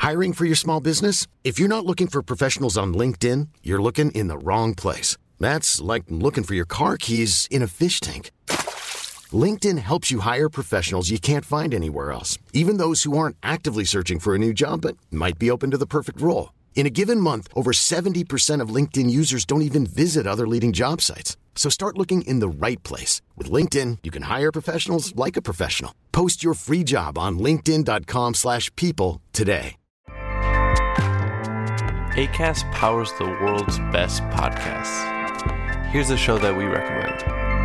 Hiring for your small business? If you're not looking for professionals on LinkedIn, you're looking in the wrong place. That's like looking for your car keys in a fish tank. LinkedIn helps you hire professionals you can't find anywhere else, even those who aren't actively searching for a new job but might be open to the perfect role. In a given month, over 70% of LinkedIn users don't even visit other leading job sites. So start looking in the right place. With LinkedIn, you can hire professionals like a professional. Post your free job on linkedin.com/people today. Acast powers the world's best podcasts. Here's a show that we recommend.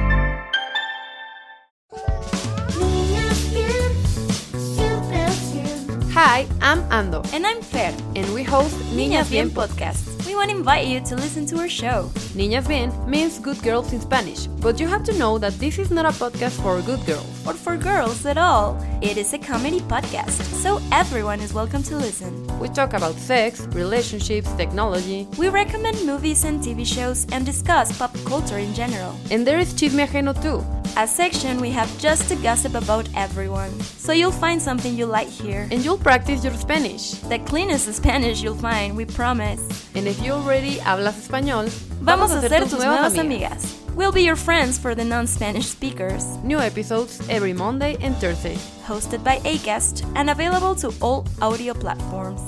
Hi, I'm Ando. And I'm Fer. And we host Niñas Bien Podcast. We want to invite you to listen to our show. Niñas Bien means good girls in Spanish, but you have to know that this is not a podcast for good girls. Or for girls at all. It is a comedy podcast, so everyone is welcome to listen. We talk about sex, relationships, technology. We recommend movies and TV shows and discuss pop culture in general. And there is Chisme Ajeno too. A section we have just to gossip about everyone. So you'll find something you like here. And you'll practice your Spanish. The cleanest Spanish you'll find, we promise. And if you already hablas español, vamos a ser tus nuevas amigas. We'll be your friends for the non-Spanish speakers. New episodes every Monday and Thursday. Hosted by Acast and available to all audio platforms.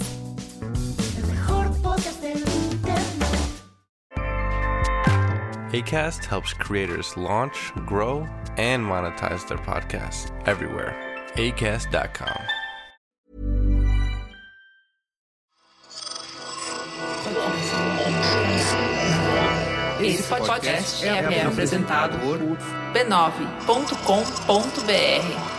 Acast helps creators launch, grow, and monetize their podcasts everywhere. Acast.com. Esse podcast é apresentado por b9.com.br.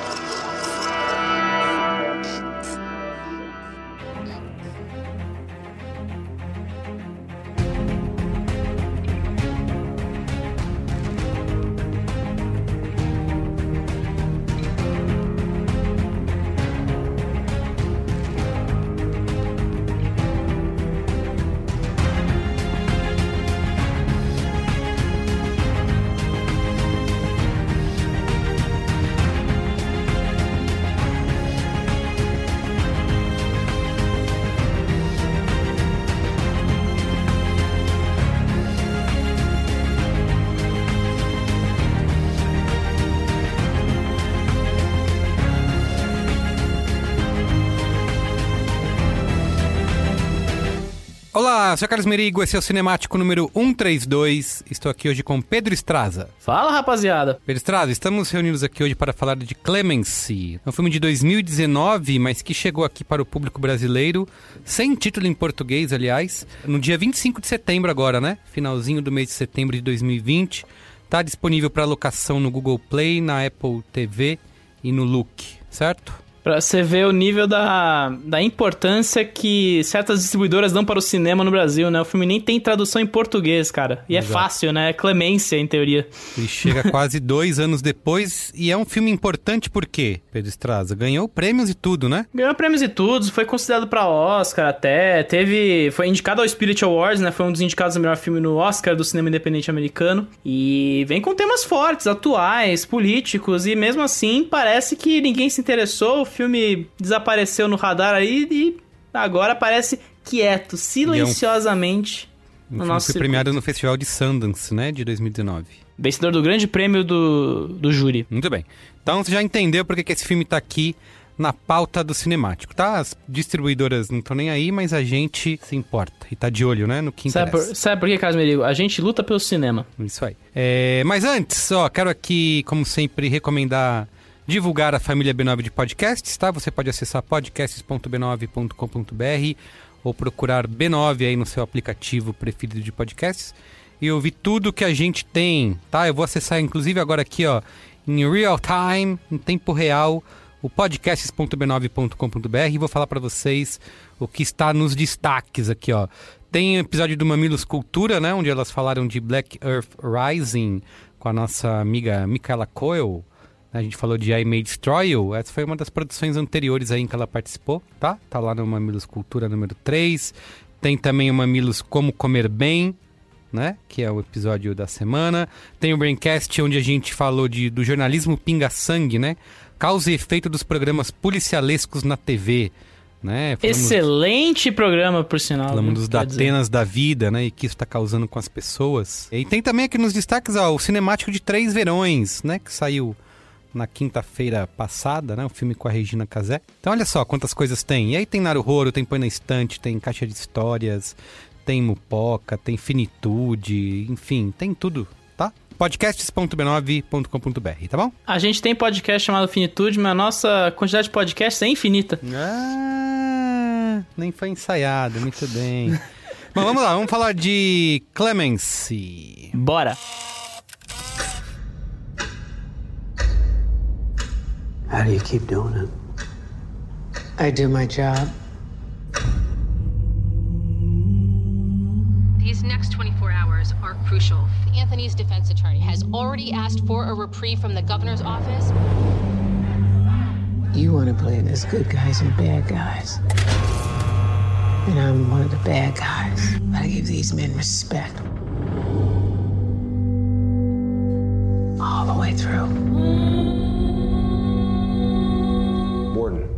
Olá, eu sou Carlos Merigo, esse é o Cinemático número 132. Estou aqui hoje com Pedro Estraza. Fala, rapaziada. Pedro Estraza, estamos reunidos aqui hoje para falar de Clemency. É um filme de 2019, mas que chegou aqui para o público brasileiro, sem título em português, aliás, no dia 25 de setembro agora, né? Finalzinho do mês de setembro de 2020. Está disponível para locação no Google Play, na Apple TV e no Look, certo? Pra você ver o nível da importância que certas distribuidoras dão para o cinema no Brasil, né? O filme nem tem tradução em português, cara. E Exato. É fácil, né? É Clemência, em teoria. E chega quase 2 anos depois. E é um filme importante por quê, Pedro Estraza? Ganhou prêmios e tudo, né? Ganhou prêmios e tudo. Foi considerado pra Oscar até. Foi indicado ao Spirit Awards, né? Foi um dos indicados ao melhor filme no Oscar do cinema independente americano. E vem com temas fortes, atuais, políticos. E mesmo assim, parece que ninguém se interessou. O filme desapareceu no radar aí e agora aparece quieto, silenciosamente no nosso foi premiado no Festival de Sundance, né, de 2019. Vencedor do grande prêmio do júri. Muito bem. Então você já entendeu por que esse filme tá aqui na pauta do Cinemático, tá? As distribuidoras não estão nem aí, mas a gente se importa e tá de olho, né, no que interessa. Sabe por que, Carlos Merigo? A gente luta pelo cinema. Isso aí. Mas antes, quero aqui, como sempre, divulgar a família B9 de podcasts, tá? Você pode acessar podcasts.b9.com.br ou procurar B9 aí no seu aplicativo preferido de podcasts e ouvir tudo que a gente tem, tá? Eu vou acessar, inclusive, agora aqui, em real time, em tempo real, o podcasts.b9.com.br e vou falar para vocês o que está nos destaques aqui, Tem o episódio do Mamilos Cultura, né? Onde elas falaram de Black Earth Rising com a nossa amiga Micaela Coel. A gente falou de I May Destroy You. Essa foi uma das produções anteriores aí em que ela participou, tá? Tá lá no Mamilos Cultura número 3. Tem também o Mamilos Como Comer Bem, né? Que é o episódio da semana. Tem o Braincast, onde a gente falou do jornalismo pinga-sangue, né? Causa e efeito dos programas policialescos na TV, né? Excelente programa, por sinal. Falamos dos Datenas da vida, né? E que isso está causando com as pessoas. E tem também aqui nos destaques, ó, o Cinemático de 3 Verões, né? Que saiu na quinta-feira passada, né? O filme com a Regina Casé. Então olha só quantas coisas tem. E aí tem Naruhodo, tem Põe na Estante, tem Caixa de Histórias, tem Mupoca, tem Finitude, enfim, tem tudo, tá? podcasts.b9.com.br, tá bom? A gente tem podcast chamado Finitude, mas a nossa quantidade de podcasts é infinita. Nem foi ensaiado, muito bem. Bom, vamos lá, vamos falar de Clemency. Bora! How do you keep doing it? I do my job. These next 24 hours are crucial. Anthony's defense attorney has already asked for a reprieve from the governor's office. You want to play this good guys and bad guys. And I'm one of the bad guys. But I give these men respect. All the way through. Warden.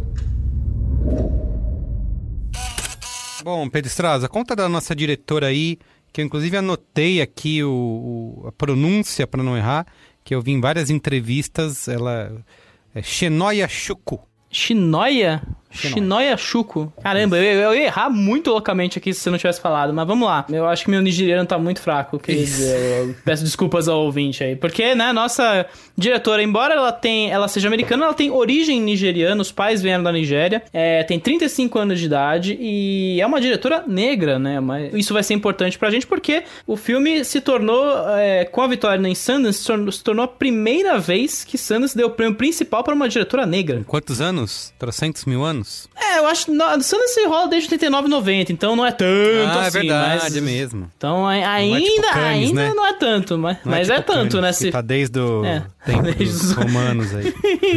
Bom, Pedro Estraza, conta da nossa diretora aí, que eu inclusive anotei aqui a pronúncia para não errar, que eu vi em várias entrevistas, ela é Shenoya Shuko. Shinoya? Shinoya Shuko. Caramba, eu ia errar muito loucamente aqui se você não tivesse falado, mas vamos lá. Eu acho que meu nigeriano tá muito fraco, quer dizer, eu peço desculpas ao ouvinte aí. Porque, né, nossa diretora, embora ela seja americana, ela tem origem nigeriana, os pais vieram da Nigéria, tem 35 anos de idade e é uma diretora negra, né, mas isso vai ser importante pra gente porque o filme se tornou, com a vitória em Sundance, se tornou a primeira vez que Sundance deu o prêmio principal pra uma diretora negra. Quantos anos? 300 mil anos? Eu acho que Sundance rola desde 89 e 90, então não é tanto assim. É verdade, mas, é mesmo. Então ainda né? não é tanto, mas é tanto, né? Tá desde o tempo dos romanos aí.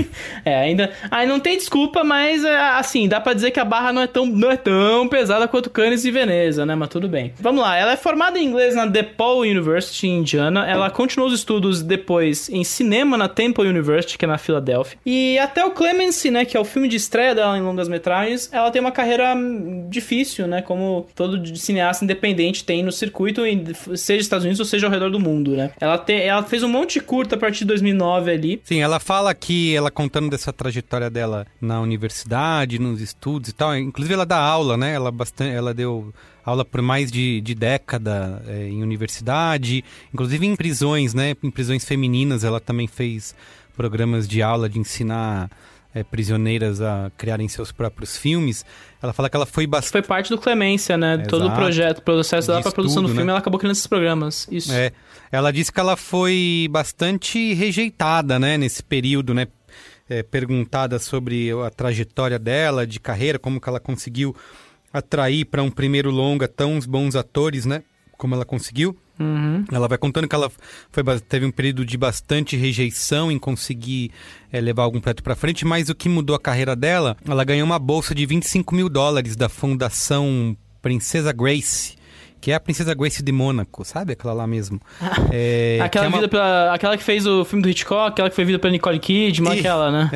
Ainda não tem desculpa, mas assim, dá pra dizer que a barra não é tão pesada quanto Cannes e Veneza, né? Mas tudo bem. Vamos lá, ela é formada em inglês na DePaul University, em Indiana. Ela continuou os estudos depois em cinema na Temple University, que é na Filadélfia. E até o Clemency, né, que é o filme de estreia dela em longas-metragens, ela tem uma carreira difícil, né? Como todo cineasta independente tem no circuito, seja nos Estados Unidos ou seja ao redor do mundo, né? Ela fez um monte de curta a partir de 2009 ali. Sim, ela fala que ela contando dessa trajetória dela na universidade, nos estudos e tal. Inclusive ela dá aula, né? Ela deu aula por mais de década em universidade, inclusive em prisões, né? Em prisões femininas ela também fez programas de aula de ensinar prisioneiras a criarem seus próprios filmes. Ela fala que ela foi bastante... Foi parte do Clemência, né? Todo o processo dela pra produção do filme, né? Ela acabou criando esses programas. Isso. Ela disse que ela foi bastante rejeitada, né? Nesse período, né? Perguntada sobre a trajetória dela, de carreira, como que ela conseguiu atrair para um primeiro longa tão bons atores, né? Como ela conseguiu. Uhum. Ela vai contando que ela teve um período de bastante rejeição em conseguir levar algum projeto para frente, mas o que mudou a carreira dela, ela ganhou uma bolsa de $25 mil da Fundação Princesa Grace, que é a Princesa Grace de Mônaco, sabe? Aquela lá mesmo. Aquela que fez o filme do Hitchcock, aquela que foi vida pela Nicole Kidman, aquela, né?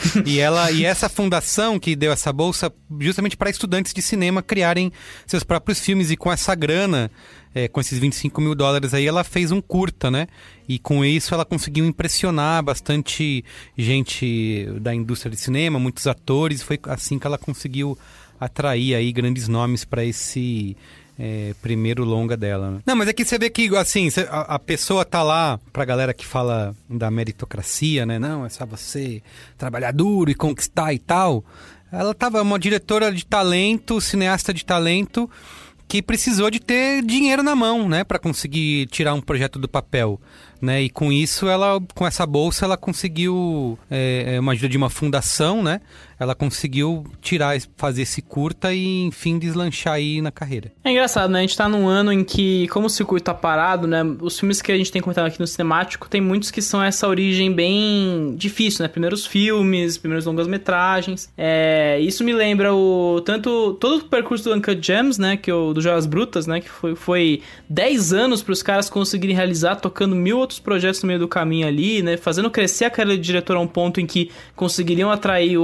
E essa fundação que deu essa bolsa justamente para estudantes de cinema criarem seus próprios filmes, e com essa grana, com esses $25 mil aí, ela fez um curta, né? E com isso ela conseguiu impressionar bastante gente da indústria de cinema, muitos atores, foi assim que ela conseguiu atrair aí grandes nomes para esse... primeiro longa dela, né? Não, mas é que você vê que, assim, a pessoa tá lá, pra galera que fala da meritocracia, né? Não, é só você trabalhar duro e conquistar e tal. Ela tava uma diretora de talento, cineasta de talento, que precisou de ter dinheiro na mão, né? Pra conseguir tirar um projeto do papel, né? E com isso, com essa bolsa, ela conseguiu uma ajuda de uma fundação, né? Ela conseguiu fazer esse curta e, enfim, deslanchar aí na carreira. É engraçado, né? A gente tá num ano em que, como o circuito tá parado, né? Os filmes que a gente tem comentado aqui no Cinemático, tem muitos que são essa origem bem difícil, né? Primeiros filmes, primeiros longas-metragens. Isso me lembra todo o percurso do Uncut Gems, né? Do Joias Brutas, né? Que foi 10 anos pros caras conseguirem realizar, tocando 1000 outros projetos no meio do caminho ali, né? Fazendo crescer a carreira de diretor a um ponto em que conseguiriam atrair o Adam Sandler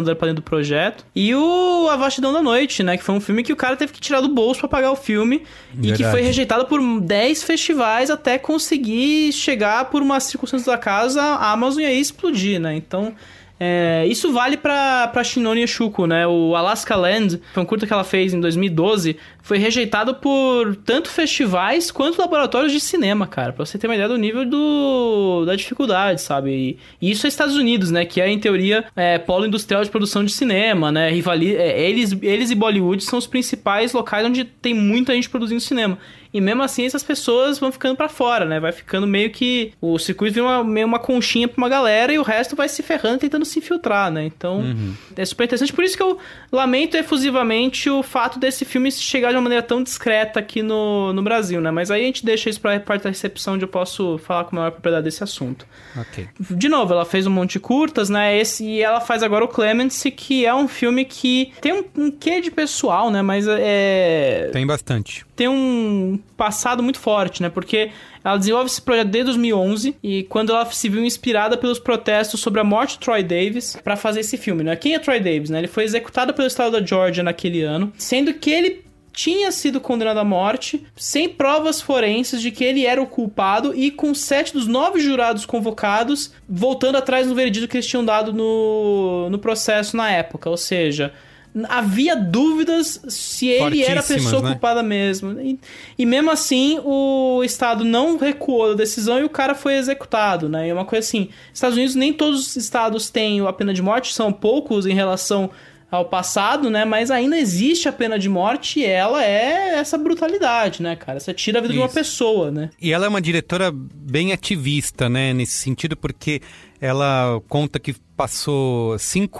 Sandler pra dentro do projeto. E o A Vastidão da Noite, né? Que foi um filme que o cara teve que tirar do bolso pra pagar o filme. Verdade. E que foi rejeitado por 10 festivais até conseguir chegar por uma circunstância da casa, a Amazon ia explodir, né? Então... isso vale pra Shinone Yoshuko, né? O Alaska Land, foi um curta que ela fez em 2012, foi rejeitado por tanto festivais quanto laboratórios de cinema, cara. Pra você ter uma ideia do nível da dificuldade, sabe? E isso é Estados Unidos, né? Que é, em teoria, polo industrial de produção de cinema, né? Eles e Bollywood são os principais locais onde tem muita gente produzindo cinema. E mesmo assim, essas pessoas vão ficando pra fora, né? Vai ficando meio que... O circuito vira meio uma conchinha pra uma galera e o resto vai se ferrando tentando se infiltrar, né? Então, é super interessante. Por isso que eu lamento efusivamente o fato desse filme chegar de uma maneira tão discreta aqui no Brasil, né? Mas aí a gente deixa isso pra parte da recepção, onde eu posso falar com maior propriedade desse assunto. Ok. De novo, ela fez um monte de curtas, né? E ela faz agora o Clemency, que é um filme que tem um quê de pessoal, né? Mas tem bastante. Tem um passado muito forte, né? Porque ela desenvolve esse projeto desde 2011 e quando ela se viu inspirada pelos protestos sobre a morte de Troy Davis pra fazer esse filme, né? Quem é Troy Davis, né? Ele foi executado pelo estado da Georgia naquele ano, sendo que ele tinha sido condenado à morte sem provas forenses de que ele era o culpado e com 7 dos 9 jurados convocados voltando atrás no veredito que eles tinham dado no processo na época, ou seja... Havia dúvidas se ele era a pessoa culpada mesmo. E mesmo assim, o Estado não recuou da decisão e o cara foi executado, né? E é uma coisa assim, Estados Unidos, nem todos os estados têm a pena de morte, são poucos em relação ao passado, né? Mas ainda existe a pena de morte e ela é essa brutalidade, né, cara? Você tira a vida de uma pessoa, né? E ela é uma diretora bem ativista, né? Nesse sentido, porque ela conta que passou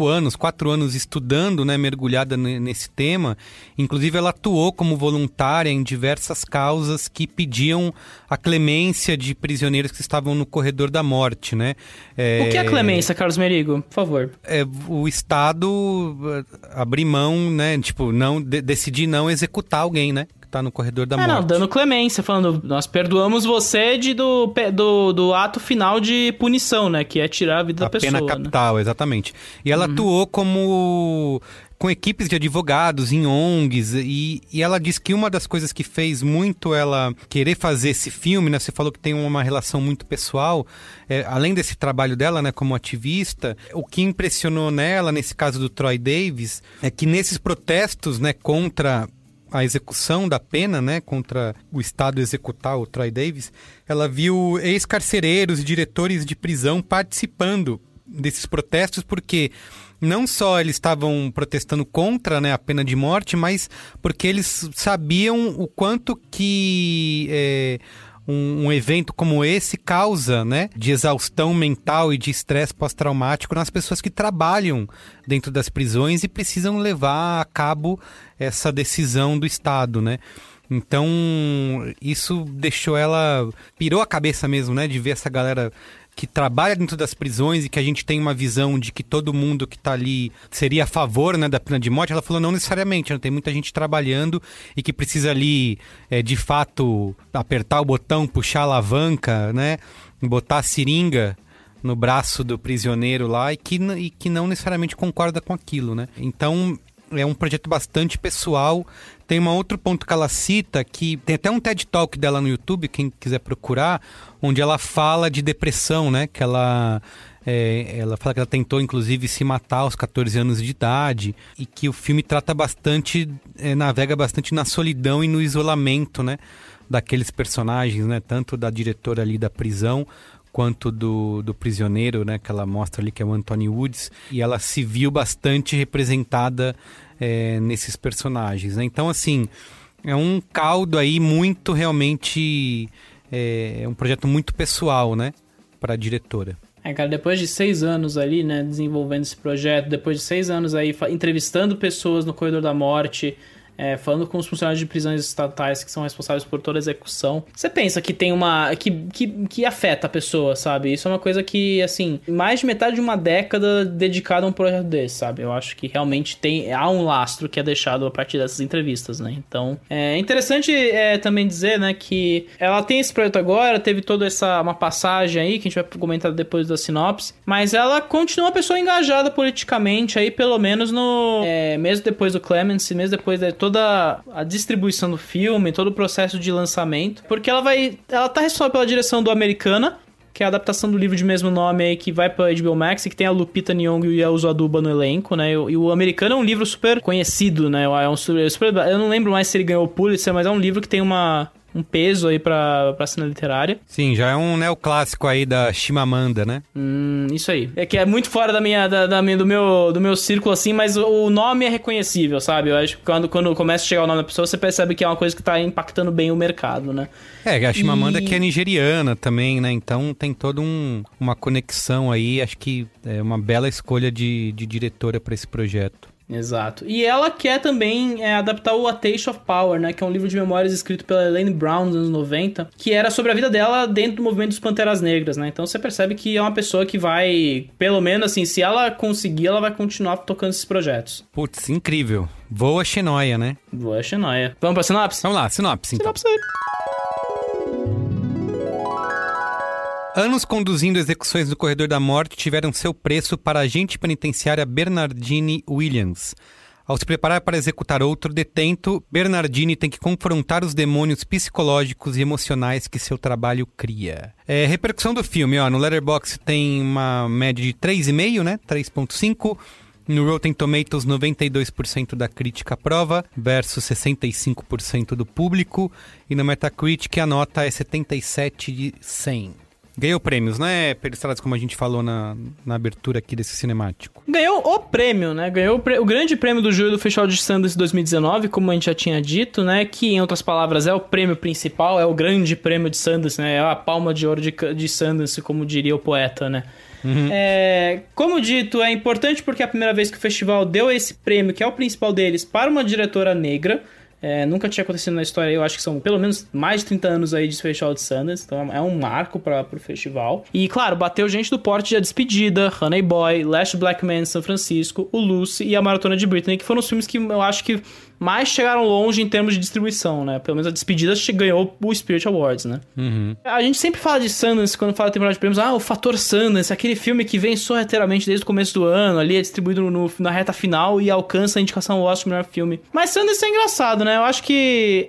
4 anos estudando, né, mergulhada nesse tema. Inclusive, ela atuou como voluntária em diversas causas que pediam a clemência de prisioneiros que estavam no corredor da morte, né? O que é clemência, Carlos Merigo? Por favor. O Estado abrir mão, né? Tipo, decidir não executar alguém, né? Tá no corredor da morte. Não, dando clemência, falando, nós perdoamos você do ato final de punição, né? Que é tirar a vida da pessoa. A pena capital, né? Exatamente. E ela atuou com equipes de advogados em ONGs, e ela diz que uma das coisas que fez muito ela querer fazer esse filme, né? Você falou que tem uma relação muito pessoal, além desse trabalho dela, né, como ativista, o que impressionou nela, nesse caso do Troy Davis, é que nesses protestos, né, contra a execução da pena, né, contra o Estado executar o Troy Davis, ela viu ex-carcereiros e diretores de prisão participando desses protestos, porque não só eles estavam protestando contra, né, a pena de morte, mas porque eles sabiam o quanto que um evento como esse causa, né, de exaustão mental e de estresse pós-traumático nas pessoas que trabalham dentro das prisões e precisam levar a cabo essa decisão do Estado, né? Então, isso pirou a cabeça mesmo, né, de ver essa galera que trabalha dentro das prisões e que a gente tem uma visão de que todo mundo que está ali seria a favor, né, da pena de morte. Ela falou não necessariamente, né? Tem muita gente trabalhando e que precisa ali, de fato, apertar o botão, puxar a alavanca, né, botar a seringa no braço do prisioneiro lá e que não necessariamente concorda com aquilo, né? Então, é um projeto bastante pessoal. Tem um outro ponto que ela cita, que tem até um TED Talk dela no YouTube, quem quiser procurar, onde ela fala de depressão, né? Que ela fala que ela tentou, inclusive, se matar aos 14 anos de idade, e que o filme trata bastante, navega bastante na solidão e no isolamento, né? Daqueles personagens, né? Tanto da diretora ali da prisão, quanto do prisioneiro, né? Que ela mostra ali, que é o Anthony Woods, e ela se viu bastante representada nesses personagens, né? Então, assim, é um caldo aí muito, realmente, um projeto muito pessoal, né? Para a diretora. Cara, depois de 6 anos ali, né, desenvolvendo esse projeto, depois de 6 anos aí entrevistando pessoas no corredor da morte, falando com os funcionários de prisões estatais que são responsáveis por toda a execução, você pensa que tem que afeta a pessoa, sabe? Isso é uma coisa que, assim, mais de metade de uma década dedicada a um projeto desse, sabe? Eu acho que realmente há um lastro que é deixado a partir dessas entrevistas, né? Então, é interessante também dizer, né, que ela tem esse projeto agora, teve toda uma passagem aí, que a gente vai comentar depois da sinopse, mas ela continua uma pessoa engajada politicamente aí, pelo menos mesmo depois do Clemency, mesmo depois de toda a distribuição do filme, todo o processo de lançamento, porque ela tá responsável pela direção do Americana, que é a adaptação do livro de mesmo nome aí, que vai pra HBO Max, e que tem a Lupita Nyong'o e a Uzo Aduba no elenco, né? E o Americano é um livro super conhecido, né? Eu não lembro mais se ele ganhou o Pulitzer, mas é um livro que tem um peso aí pra cena literária. Sim, já é um neoclássico aí da Chimamanda, né? Isso aí. É que é muito fora do meu círculo, assim, mas o nome é reconhecível, sabe? Eu acho que quando começa a chegar o nome da pessoa, você percebe que é uma coisa que tá impactando bem o mercado, né? A Chimamanda que é nigeriana também, né? Então tem toda uma conexão aí, acho que é uma bela escolha de diretora pra esse projeto. Exato. E ela quer também adaptar o A Taste of Power, né? Que é um livro de memórias escrito pela Elaine Brown nos anos 90, que era sobre a vida dela dentro do movimento dos Panteras Negras, né? Então você percebe que é uma pessoa que vai, pelo menos assim, se ela conseguir, ela vai continuar tocando esses projetos. Putz, incrível. Voa Xenoia, né? Voa Xenoia. Vamos pra sinopse? Vamos lá, sinopse então. Sinopse aí. Anos conduzindo execuções no corredor da morte tiveram seu preço para a agente penitenciária Bernardine Williams. Ao se preparar para executar outro detento, Bernardine tem que confrontar os demônios psicológicos e emocionais que seu trabalho cria. Repercussão do filme, no Letterboxd tem uma média de 3,5, né? 3,5. No Rotten Tomatoes, 92% da crítica aprova versus 65% do público. E no Metacritic a nota é 77 de 100. Ganhou prêmios, né, Peristradas, como a gente falou na abertura aqui desse cinemático? Ganhou o prêmio, né? Ganhou o grande prêmio do júri do Festival de Sundance 2019, como a gente já tinha dito, né? Que, em outras palavras, é o prêmio principal, é o grande prêmio de Sundance, né? É a palma de ouro de Sundance, como diria o poeta, né? Uhum. Como dito, é importante porque é a primeira vez que o festival deu esse prêmio, que é o principal deles, para uma diretora negra. Nunca tinha acontecido na história, eu acho que são pelo menos mais de 30 anos aí de Festival de Sundance, então é um marco pro festival. E claro, bateu gente do porte de A Despedida, Honey Boy, Last Black Man em São Francisco, o Lucy e a Maratona de Britney, que foram os filmes que eu acho que mais chegaram longe em termos de distribuição, né? Pelo menos A Despedida ganhou o Spirit Awards, né? Uhum. A gente sempre fala de Sundance quando fala de temporada de prêmios. O fator Sundance, aquele filme que vem sorrateiramente desde o começo do ano, ali é distribuído na reta final e alcança a indicação ao Oscar de melhor filme. Mas Sundance é engraçado, né? Eu acho que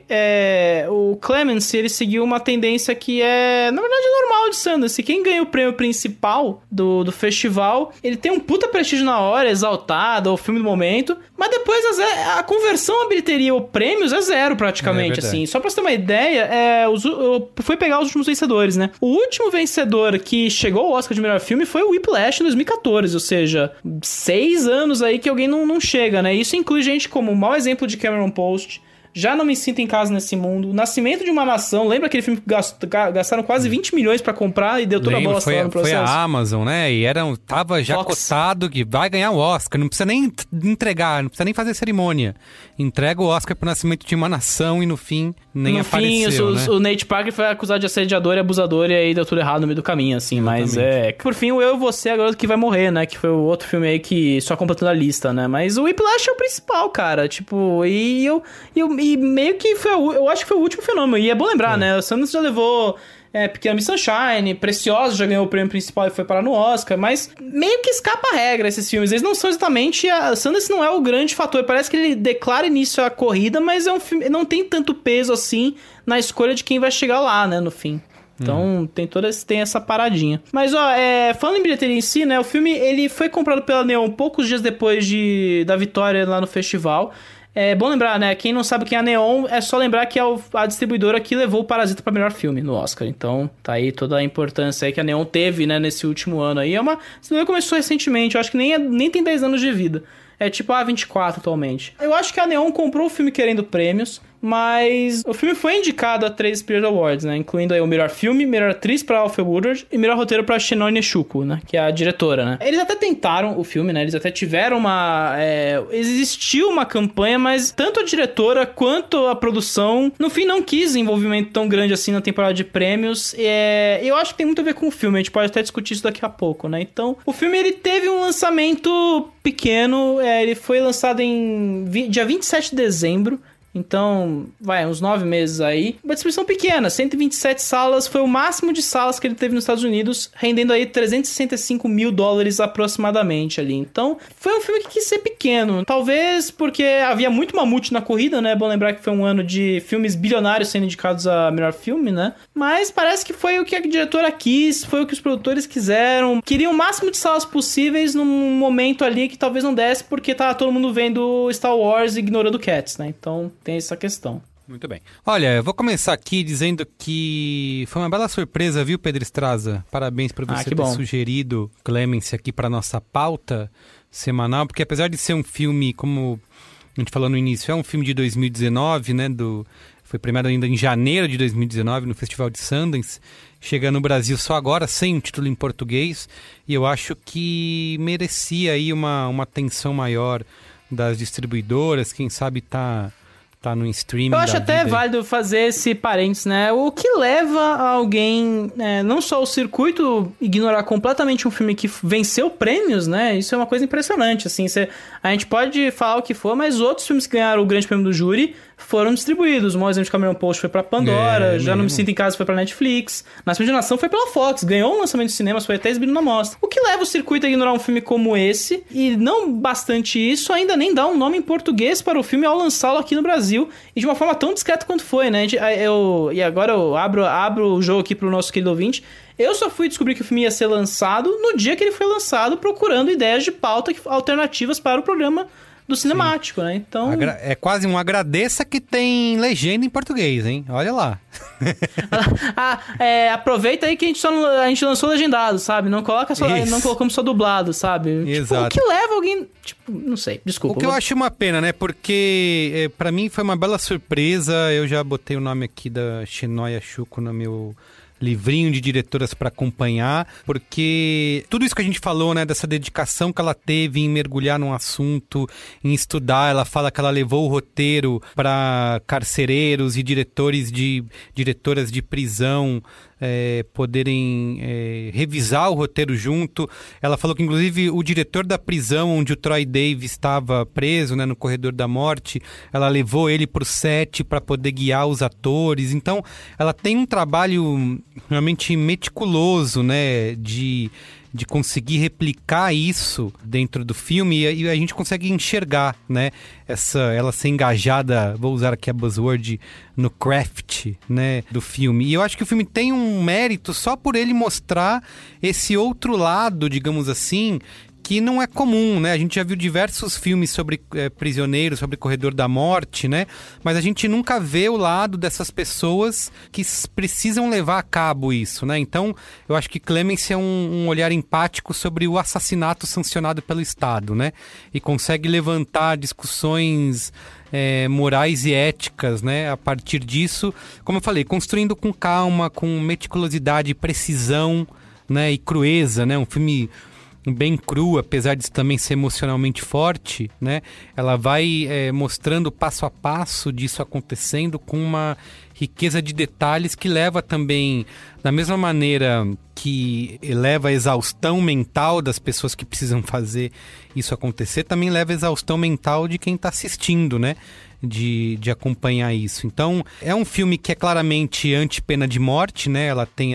o Clemency, ele seguiu uma tendência que na verdade, normal de Sundance. Quem ganha o prêmio principal do festival, ele tem um puta prestígio na hora, exaltado, é o filme do momento, mas depois a conversão a bilheteria ou prêmios é zero praticamente, assim. Só pra você ter uma ideia, eu fui pegar os últimos vencedores, né? O último vencedor que chegou ao Oscar de melhor filme foi o Whiplash em 2014, ou seja, 6 anos aí que alguém não chega, né? Isso inclui gente como o mau exemplo de Cameron Post, Já Não Me Sinto em Casa Nesse Mundo, O Nascimento de uma Nação. Lembra aquele filme que gastaram quase 20 milhões pra comprar e deu toda a bosta lá no processo? Foi a Amazon, né? E tava já cotado que vai ganhar o Oscar. Não precisa nem entregar, não precisa nem fazer cerimônia. Entrega o Oscar pro Nascimento de uma Nação e no fim nem apareceu, né? O Nate Parker foi acusado de assediador e abusador e aí deu tudo errado no meio do caminho, assim. Exatamente. Mas por fim, o Eu e Você, a Garota que Vai Morrer, né? Que foi o outro filme aí que só completando a lista, né? Mas o Whiplash é o principal, cara. Tipo, e meio que eu acho que foi o último fenômeno. E é bom lembrar, né? O Sundance já levou Pequena Miss Sunshine, Preciosa já ganhou o prêmio principal e foi parar no Oscar, mas meio que escapa a regra esses filmes. Eles não são exatamente... Sundance não é o grande fator. Parece que ele declara início à corrida, mas é um filme, não tem tanto peso assim na escolha de quem vai chegar lá, né, no fim. Então, tem essa paradinha. Mas, falando em bilheteria em si, né, o filme ele foi comprado pela Neon poucos dias depois da vitória lá no festival. É bom lembrar, né? Quem não sabe quem é a Neon, é só lembrar que é a distribuidora que levou o Parasita pra melhor filme no Oscar. Então, tá aí toda a importância aí que a Neon teve, né, nesse último ano aí. A distribuidora começou recentemente, eu acho que nem tem 10 anos de vida. É tipo a 24 atualmente. Eu acho que a Neon comprou o filme querendo prêmios, mas o filme foi indicado a 3 Spirit Awards, né? Incluindo aí o melhor filme, melhor atriz pra Alfre Woodard e melhor roteiro pra Shinone Shuko, né? Que é a diretora, né? Eles até tentaram o filme, né? Eles até tiveram existiu uma campanha, mas tanto a diretora quanto a produção, no fim, não quis envolvimento tão grande assim na temporada de prêmios. Eu acho que tem muito a ver com o filme, a gente pode até discutir isso daqui a pouco, né? Então, o filme, ele teve um lançamento pequeno, ele foi lançado em dia 27 de dezembro. Então, uns 9 meses aí. Uma distribuição pequena, 127 salas, foi o máximo de salas que ele teve nos Estados Unidos, rendendo aí $365 mil aproximadamente ali. Então, foi um filme que quis ser pequeno. Talvez porque havia muito mamute na corrida, né? É bom lembrar que foi um ano de filmes bilionários sendo indicados a melhor filme, né? Mas parece que foi o que a diretora quis, foi o que os produtores quiseram. Queriam o máximo de salas possíveis num momento ali que talvez não desse, porque tava todo mundo vendo Star Wars e ignorando Cats, né? Então, tem essa questão. Muito bem. Olha, eu vou começar aqui dizendo que foi uma bela surpresa, viu, Pedro Estraza? Parabéns por você ter sugerido Clemency aqui para nossa pauta semanal, porque apesar de ser um filme, como a gente falou no início, é um filme de 2019, né? Foi premiado ainda em janeiro de 2019 no Festival de Sundance, chega no Brasil só agora, sem um título em português, e eu acho que merecia aí uma atenção maior das distribuidoras, quem sabe tá no streaming. Eu acho até válido fazer esse parênteses, né? O que leva alguém, não só o circuito, ignorar completamente um filme que venceu prêmios, né? Isso é uma coisa impressionante, assim. A gente pode falar o que for, mas outros filmes que ganharam o grande prêmio do júri foram distribuídos. O Maior Exemplo de Cameron Post foi pra Pandora, Já Não Me Sinto em Casa foi pra Netflix, Nascimento de Nação foi pela Fox, ganhou um lançamento de cinemas, foi até exibido na mostra. O que leva o circuito a ignorar um filme como esse, e não bastante isso, ainda nem dá um nome em português para o filme ao lançá-lo aqui no Brasil, e de uma forma tão discreta quanto foi, né? E agora eu abro o jogo aqui pro nosso querido ouvinte. Eu só fui descobrir que o filme ia ser lançado no dia que ele foi lançado, procurando ideias de pauta alternativas para o programa do cinemático, né? Então... É quase um agradeça que tem legenda em português, hein? Olha lá. Aproveita aí que a gente lançou legendado, sabe? Não colocamos só dublado, sabe? Exato. Tipo, o que leva alguém... não sei, desculpa. O que eu acho uma pena, né? Porque pra mim foi uma bela surpresa. Eu já botei o nome aqui da Shinone Shuko no meu livrinho de diretoras para acompanhar, porque tudo isso que a gente falou, né, dessa dedicação que ela teve em mergulhar num assunto, em estudar, ela fala que ela levou o roteiro para carcereiros e diretoras de prisão poderem revisar o roteiro junto. Ela falou que, inclusive, o diretor da prisão onde o Troy Davis estava preso, né, no Corredor da Morte, ela levou ele para o set para poder guiar os atores. Então, ela tem um trabalho realmente meticuloso, né, de conseguir replicar isso dentro do filme, e a gente consegue enxergar, né, ela ser engajada, vou usar aqui a buzzword, no craft, né, do filme. E eu acho que o filme tem um mérito só por ele mostrar esse outro lado, digamos assim, que não é comum, né? A gente já viu diversos filmes sobre prisioneiros, sobre Corredor da Morte, né? Mas a gente nunca vê o lado dessas pessoas que precisam levar a cabo isso, né? Então, eu acho que Clemency é um olhar empático sobre o assassinato sancionado pelo Estado, né? E consegue levantar discussões morais e éticas, né? A partir disso, como eu falei, construindo com calma, com meticulosidade e precisão, né? E crueza, né? Um filme bem cru, apesar de também ser emocionalmente forte, né? Ela vai mostrando passo a passo disso acontecendo com uma riqueza de detalhes que leva também, da mesma maneira que leva a exaustão mental das pessoas que precisam fazer isso acontecer, também leva a exaustão mental de quem está assistindo, né? De acompanhar isso. Então, é um filme que é claramente anti-pena de morte, né?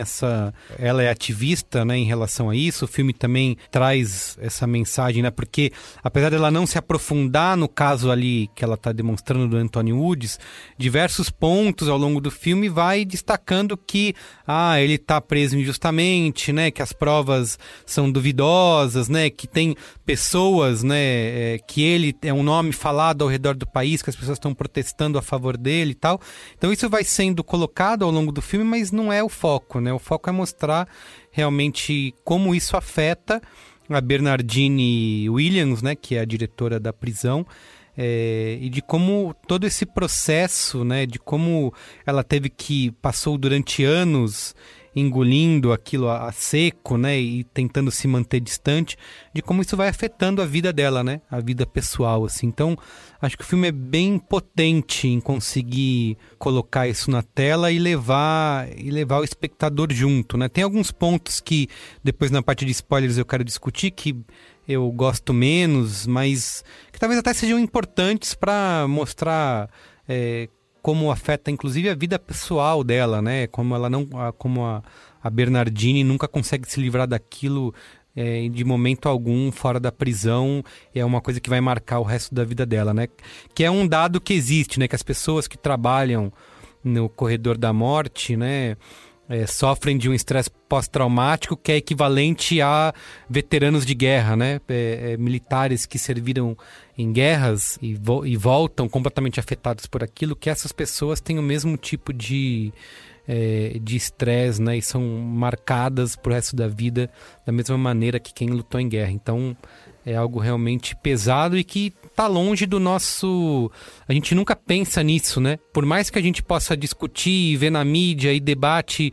Ela é ativista, né, em relação a isso. O filme também traz essa mensagem, né? Porque, apesar dela não se aprofundar no caso ali que ela está demonstrando do Anthony Woods, diversos pontos ao longo do filme vai destacando que ele está preso injustamente, né? Que as provas são duvidosas, né? Que tem pessoas, né? Que ele é um nome falado ao redor do país, que as pessoas estão protestando a favor dele e tal. Então isso vai sendo colocado ao longo do filme, mas não é o foco, né? O foco é mostrar realmente como isso afeta a Bernardine Williams, né? Que é a diretora da prisão. e de como todo esse processo, né, de como ela passou durante anos engolindo aquilo a seco, né, e tentando se manter distante, de como isso vai afetando a vida dela, né, a vida pessoal, assim. Então, acho que o filme é bem potente em conseguir colocar isso na tela e levar o espectador junto, né. Tem alguns pontos que depois na parte de spoilers eu quero discutir, que eu gosto menos, mas que talvez até sejam importantes para mostrar como afeta inclusive a vida pessoal dela, né? Como a Bernardine nunca consegue se livrar daquilo de momento algum fora da prisão, é uma coisa que vai marcar o resto da vida dela, né? Que é um dado que existe, né? Que as pessoas que trabalham no corredor da morte, né, sofrem de um estresse pós-traumático que é equivalente a veteranos de guerra, né? Militares que serviram em guerras e voltam completamente afetados por aquilo, que essas pessoas têm o mesmo tipo de estresse, né? E são marcadas pro resto da vida da mesma maneira que quem lutou em guerra. Então é algo realmente pesado e que tá longe do nosso... A gente nunca pensa nisso, né? Por mais que a gente possa discutir e ver na mídia e debate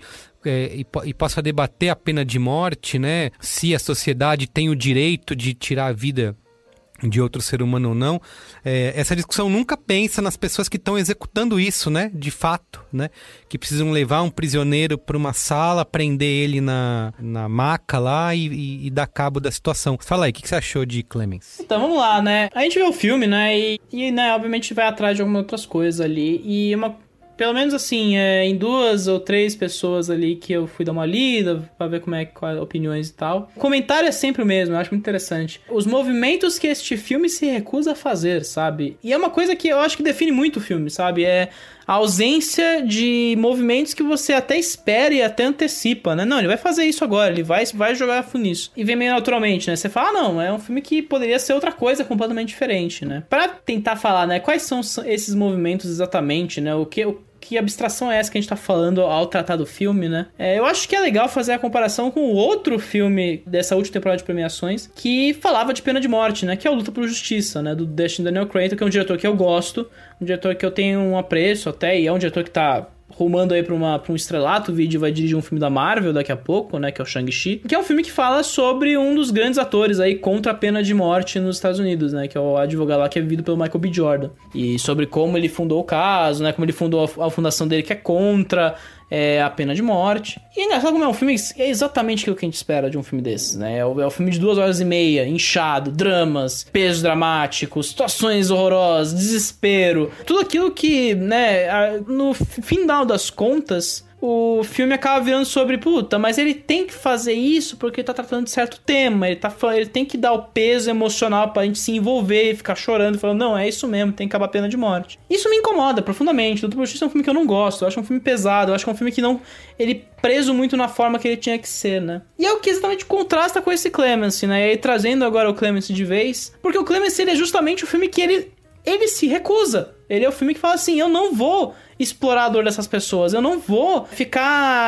e possa debater a pena de morte, né? Se a sociedade tem o direito de tirar a vida de outro ser humano ou não, essa discussão nunca pensa nas pessoas que estão executando isso, né? De fato, né? Que precisam levar um prisioneiro para uma sala, prender ele na maca lá e dar cabo da situação. Fala aí, o que você achou de Clemens? Então, vamos lá, né? A gente vê o filme, né? E né, obviamente vai atrás de algumas outras coisas ali. E pelo menos assim, em 2 ou 3 pessoas ali que eu fui dar uma lida pra ver quais opiniões e tal. O comentário é sempre o mesmo, eu acho muito interessante. Os movimentos que este filme se recusa a fazer, sabe? E é uma coisa que eu acho que define muito o filme, sabe? É a ausência de movimentos que você até espera e até antecipa, né? Não, ele vai fazer isso agora, ele vai jogar nisso. E vem meio naturalmente, né? Você fala, não, é um filme que poderia ser outra coisa completamente diferente, né? Pra tentar falar, né, quais são esses movimentos exatamente, né? Que abstração é essa que a gente tá falando ao tratar do filme, né? Eu acho que é legal fazer a comparação com o outro filme dessa última temporada de premiações que falava de pena de morte, né? Que é o Luta por Justiça, né? Do Destin Daniel Cretton, que é um diretor que eu gosto, um diretor que eu tenho um apreço até, e é um diretor que tá rumando aí pra um estrelato. O vídeo vai dirigir um filme da Marvel daqui a pouco, né, que é o Shang-Chi, que é um filme que fala sobre um dos grandes atores aí contra a pena de morte nos Estados Unidos, né, que é o advogado lá que é vivido pelo Michael B. Jordan, e sobre como ele fundou o caso, né, como ele fundou a fundação dele que é contra a pena de morte. E é engraçado como é um filme, é exatamente aquilo que a gente espera de um filme desses, né? É um filme de 2 horas e meia, inchado, dramas, pesos dramáticos, situações horrorosas, desespero, tudo aquilo que, né, no final das contas, o filme acaba virando sobre, puta, mas ele tem que fazer isso porque ele tá tratando de certo tema, ele tem que dar o peso emocional pra gente se envolver e ficar chorando, falando, não, é isso mesmo, tem que acabar a pena de morte. Isso me incomoda profundamente. Luta por Justiça é um filme que eu não gosto, eu acho um filme pesado, eu acho que é um filme que não... ele preso muito na forma que ele tinha que ser, né? E é o que exatamente contrasta com esse Clemency, né? E aí, trazendo agora o Clemency de vez, porque o Clemency, ele é justamente o filme que ele se recusa. Ele é o filme que fala assim, eu não vou explorar a dor dessas pessoas, eu não vou ficar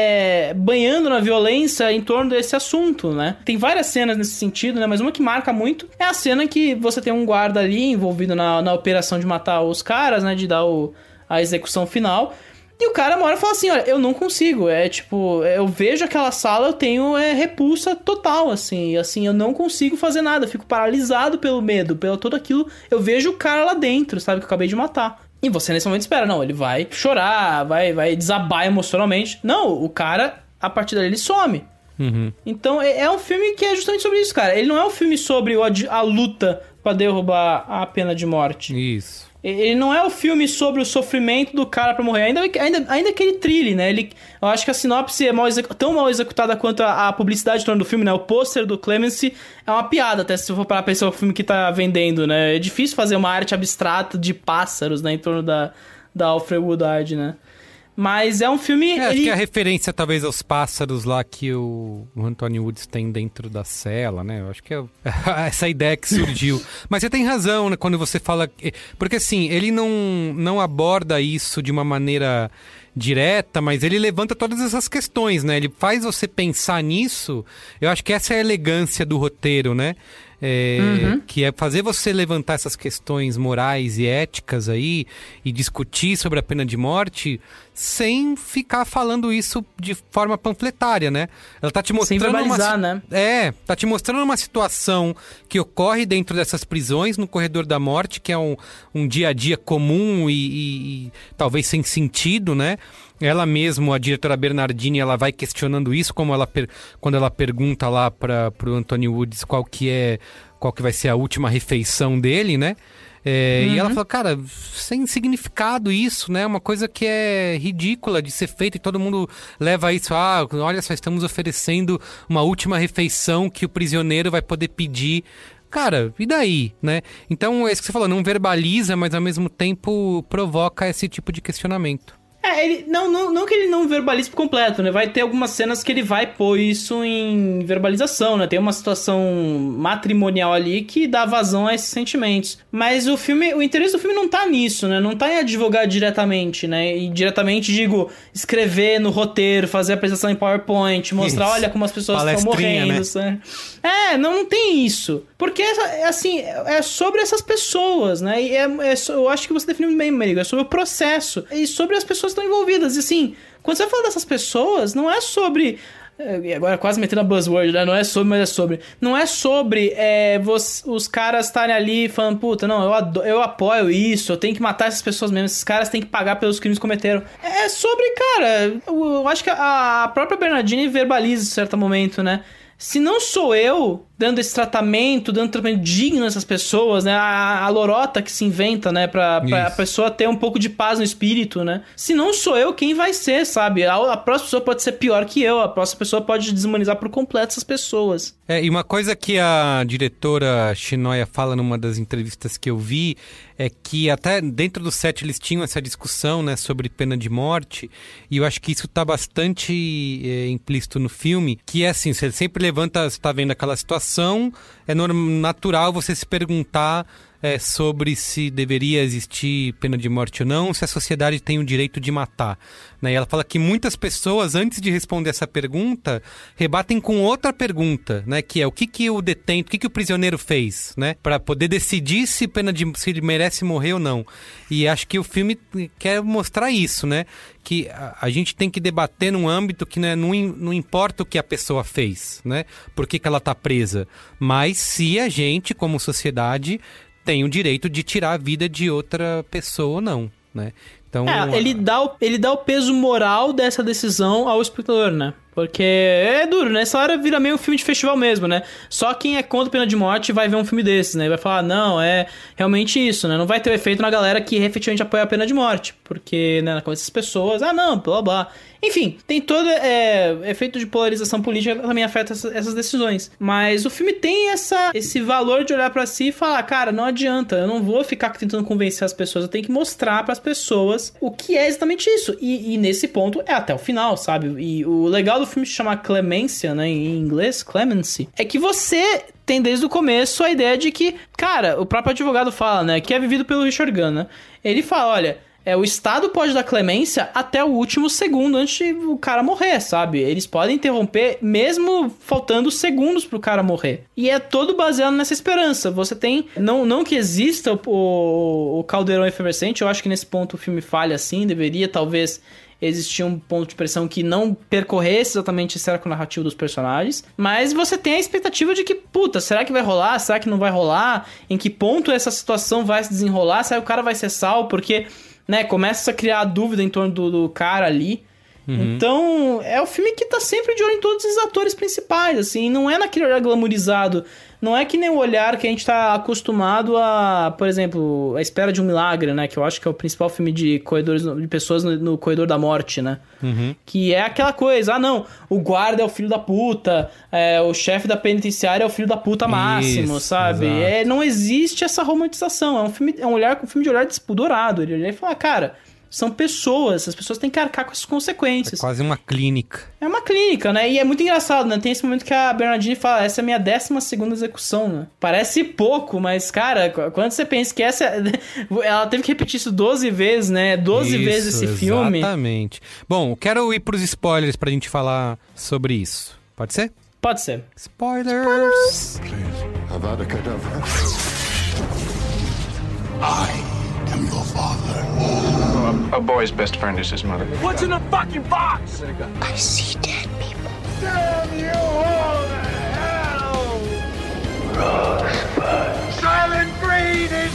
banhando na violência em torno desse assunto, né? Tem várias cenas nesse sentido, né? Mas uma que marca muito é a cena que você tem um guarda ali envolvido na operação de matar os caras, né? De dar a execução final. E o cara uma hora fala assim, olha, eu não consigo, eu vejo aquela sala, eu tenho repulsa total, assim, eu não consigo fazer nada, eu fico paralisado pelo medo, pelo tudo aquilo, eu vejo o cara lá dentro, sabe, que eu acabei de matar. E você nesse momento espera, não, ele vai chorar, vai desabar emocionalmente. Não, o cara, a partir dali, ele some. Uhum. Então, é um filme que é justamente sobre isso, cara. Ele não é um filme sobre a luta pra derrubar a pena de morte. Isso. Ele não é o filme sobre o sofrimento do cara pra morrer. Ainda que ele trilhe, né? Eu acho que a sinopse é tão mal executada quanto a publicidade em torno do filme, né? O pôster do Clemency é uma piada, até se for parar pra pensar o filme que tá vendendo, né? É difícil fazer uma arte abstrata de pássaros, né? Em torno da Alfred Woodard, né? Mas é um filme... Acho que a referência talvez aos pássaros lá que o Anthony Woods tem dentro da cela, né? Eu acho que é essa ideia que surgiu. Mas você tem razão, né? Quando você fala... Porque assim, ele não aborda isso de uma maneira direta, mas ele levanta todas essas questões, né? Ele faz você pensar nisso. Eu acho que essa é a elegância do roteiro, né? que é fazer você levantar essas questões morais e éticas aí e discutir sobre a pena de morte sem ficar falando isso de forma panfletária, né? Ela tá te mostrando sem verbalizar, né? Tá te mostrando uma situação que ocorre dentro dessas prisões, no corredor da morte, que é um dia a dia comum e talvez sem sentido, né? Ela mesmo, a diretora Bernardini, ela vai questionando isso, como quando ela pergunta lá pro Anthony Woods qual que vai ser a última refeição dele, né? E ela fala, cara, sem significado isso, né? Uma coisa que é ridícula de ser feita e todo mundo leva isso. Olha só, estamos oferecendo uma última refeição que o prisioneiro vai poder pedir. Cara, e daí, né? Então, é isso que você falou, não verbaliza, mas ao mesmo tempo provoca esse tipo de questionamento. Ele não que ele não verbalize por completo, né? Vai ter algumas cenas que ele vai pôr isso em verbalização, né? Tem uma situação matrimonial ali que dá vazão a esses sentimentos. Mas o interesse do filme não tá nisso, né? Não tá em advogar diretamente, né? E diretamente, digo, escrever no roteiro, fazer a apresentação em PowerPoint, mostrar, olha como as pessoas estão morrendo, né? Não tem isso. Porque, assim, é sobre essas pessoas, né? E eu acho que você definiu bem, Merigo, é sobre o processo e sobre as pessoas que estão envolvidas. E, assim, quando você fala dessas pessoas, não é sobre... Agora quase metendo a buzzword, né? Não é sobre, mas é sobre. Não é sobre os caras estarem ali falando, puta, não, eu apoio isso, eu tenho que matar essas pessoas mesmo, esses caras têm que pagar pelos crimes que cometeram. É sobre, cara, eu acho que a própria Bernardini verbaliza em certo momento, né? Se não sou eu dando esse tratamento, digno a essas pessoas, né? A lorota que se inventa, né? Pra a pessoa ter um pouco de paz no espírito, né? Se não sou eu, quem vai ser, sabe? A próxima pessoa pode ser pior que eu. A próxima pessoa pode desumanizar por completo essas pessoas. E uma coisa que a diretora Shinoya fala numa das entrevistas que eu vi é que até dentro do set eles tinham essa discussão, né, sobre pena de morte, e eu acho que isso tá bastante implícito no filme, que é assim, você sempre levanta, você tá vendo aquela situação, é natural você se perguntar sobre se deveria existir pena de morte ou não, se a sociedade tem o direito de matar, né? E ela fala que muitas pessoas, antes de responder essa pergunta, rebatem com outra pergunta, né? Que é o que o detento, o que o prisioneiro fez, né? Para poder decidir se ele merece morrer ou não. E acho que o filme quer mostrar isso, né? Que a gente tem que debater num âmbito que, né, não importa o que a pessoa fez, né? Por que ela tá presa, mas se a gente, como sociedade, tem o direito de tirar a vida de outra pessoa ou não, né? Então, ele dá o peso moral dessa decisão ao espectador, né? Porque é duro, né? Essa hora vira meio um filme de festival mesmo, né? Só quem é contra a pena de morte vai ver um filme desses, né? E vai falar, não, é realmente isso, né? Não vai ter o efeito na galera que efetivamente apoia a pena de morte. Porque, né, com essas pessoas, não, blá, blá. Enfim, tem todo efeito de polarização política que também afeta essas decisões. Mas o filme tem esse valor de olhar pra si e falar, cara, não adianta, eu não vou ficar tentando convencer as pessoas, eu tenho que mostrar pras pessoas o que é exatamente isso. E nesse ponto é até o final, sabe? E o legal do filme se chama Clemência, né, em inglês, Clemency, é que você tem desde o começo a ideia de que, cara, o próprio advogado fala, né, que é vivido pelo Richard Gunn, né? Ele fala, olha, o Estado pode dar clemência até o último segundo antes de o cara morrer, sabe? Eles podem interromper mesmo faltando segundos pro cara morrer. E é todo baseado nessa esperança. Você tem... Não que exista o caldeirão efervescente, eu acho que nesse ponto o filme falha assim, deveria talvez existir um ponto de pressão que não percorresse exatamente esse arco narrativo dos personagens, mas você tem a expectativa de que, puta, será que vai rolar? Será que não vai rolar? Em que ponto essa situação vai se desenrolar? Será que o cara vai ser salvo? Porque... né, começa a criar dúvida em torno do cara ali. Então, é o filme que tá sempre de olho em todos os atores principais, assim, não é naquele olhar glamourizado, não é que nem o olhar que a gente tá acostumado a, por exemplo, A Espera de um Milagre, né, que eu acho que é o principal filme de pessoas no corredor da morte, né, que é aquela coisa, não, o guarda é o filho da puta, o chefe da penitenciária é o filho da puta máximo, sabe, não existe essa romantização, é um filme de olhar dourado, ele fala, cara... São pessoas, as pessoas têm que arcar com essas consequências. É quase uma clínica. É uma clínica, né? E é muito engraçado, né? Tem esse momento que a Bernardini fala, essa é a minha 12ª execução, né? Parece pouco, mas, cara, quando você pensa que ela teve que repetir isso 12 vezes, né? 12 vezes esse filme. Exatamente. Bom, quero ir pros spoilers pra gente falar sobre isso. Pode ser? Pode ser. Spoilers! Please. Avada Kedavra. I am your father. A boy's best friend is his mother. What's in the fucking box? I see dead people. Damn you all to hell! Rosebud. Silent Breed is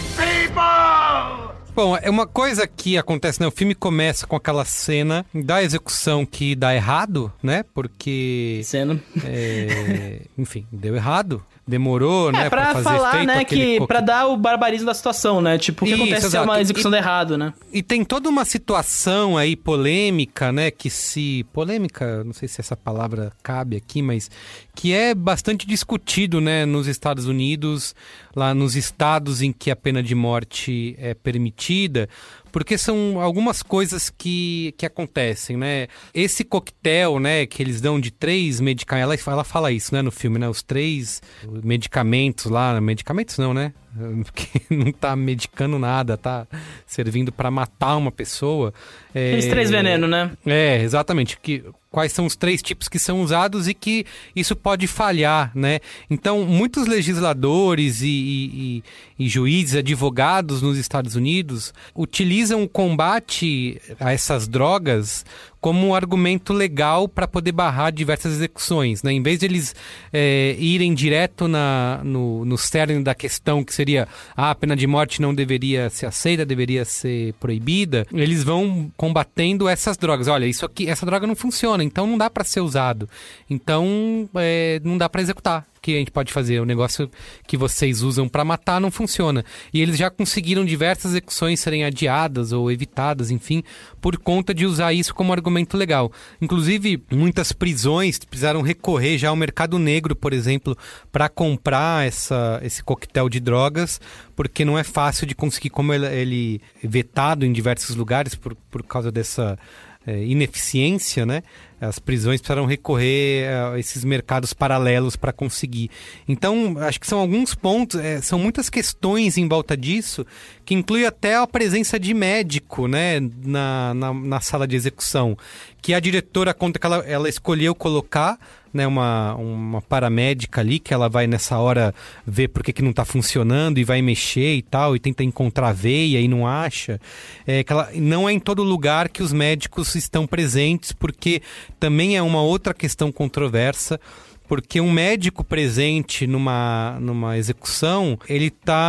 people! Bom, é uma coisa que acontece, né? O filme começa com aquela cena da execução que dá errado, né? Porque... Cena. Enfim, deu errado. Demorou, né? Pra fazer falar, efeito né, que pra dar o barbarismo da situação, né? Tipo, o que acontece se é uma execução errado, né? E tem toda uma situação aí polêmica, né? Que se... Polêmica, não sei se essa palavra cabe aqui, mas... Que é bastante discutido, né? Nos Estados Unidos, lá nos estados em que a pena de morte é permitida... Porque são algumas coisas que acontecem, né? Esse coquetel, né, que eles dão de 3 medicamentos... Ela fala isso, né, no filme, né? Os 3 medicamentos lá... Medicamentos não, né? Porque não tá medicando nada, tá servindo para matar uma pessoa. Aqueles 3 venenos, né? Exatamente. Quais são os 3 tipos que são usados e que isso pode falhar, né? Então, muitos legisladores e juízes, advogados nos Estados Unidos utilizam o combate a essas drogas como um argumento legal para poder barrar diversas execuções, né? Em vez de eles irem direto no cerne da questão, que seria a pena de morte não deveria ser aceita, deveria ser proibida, eles vão combatendo essas drogas. Olha, isso aqui, essa droga não funciona, então não dá para ser usado. Então, não dá para executar. O que a gente pode fazer? O negócio que vocês usam para matar não funciona. E eles já conseguiram diversas execuções serem adiadas ou evitadas, enfim, por conta de usar isso como argumento legal. Inclusive, muitas prisões precisaram recorrer já ao mercado negro, por exemplo, para comprar esse coquetel de drogas, porque não é fácil de conseguir, como ele é vetado em diversos lugares por causa dessa ineficiência, né? As prisões precisaram recorrer a esses mercados paralelos para conseguir. Então, acho que são alguns pontos, são muitas questões em volta disso, que inclui até a presença de médico, né, na sala de execução, que a diretora conta que ela escolheu colocar, né, uma paramédica ali, que ela vai nessa hora ver por que não está funcionando e vai mexer e tal, e tenta encontrar veia e não acha. Não é em todo lugar que os médicos estão presentes, porque também é uma outra questão controversa, porque um médico presente numa execução, ele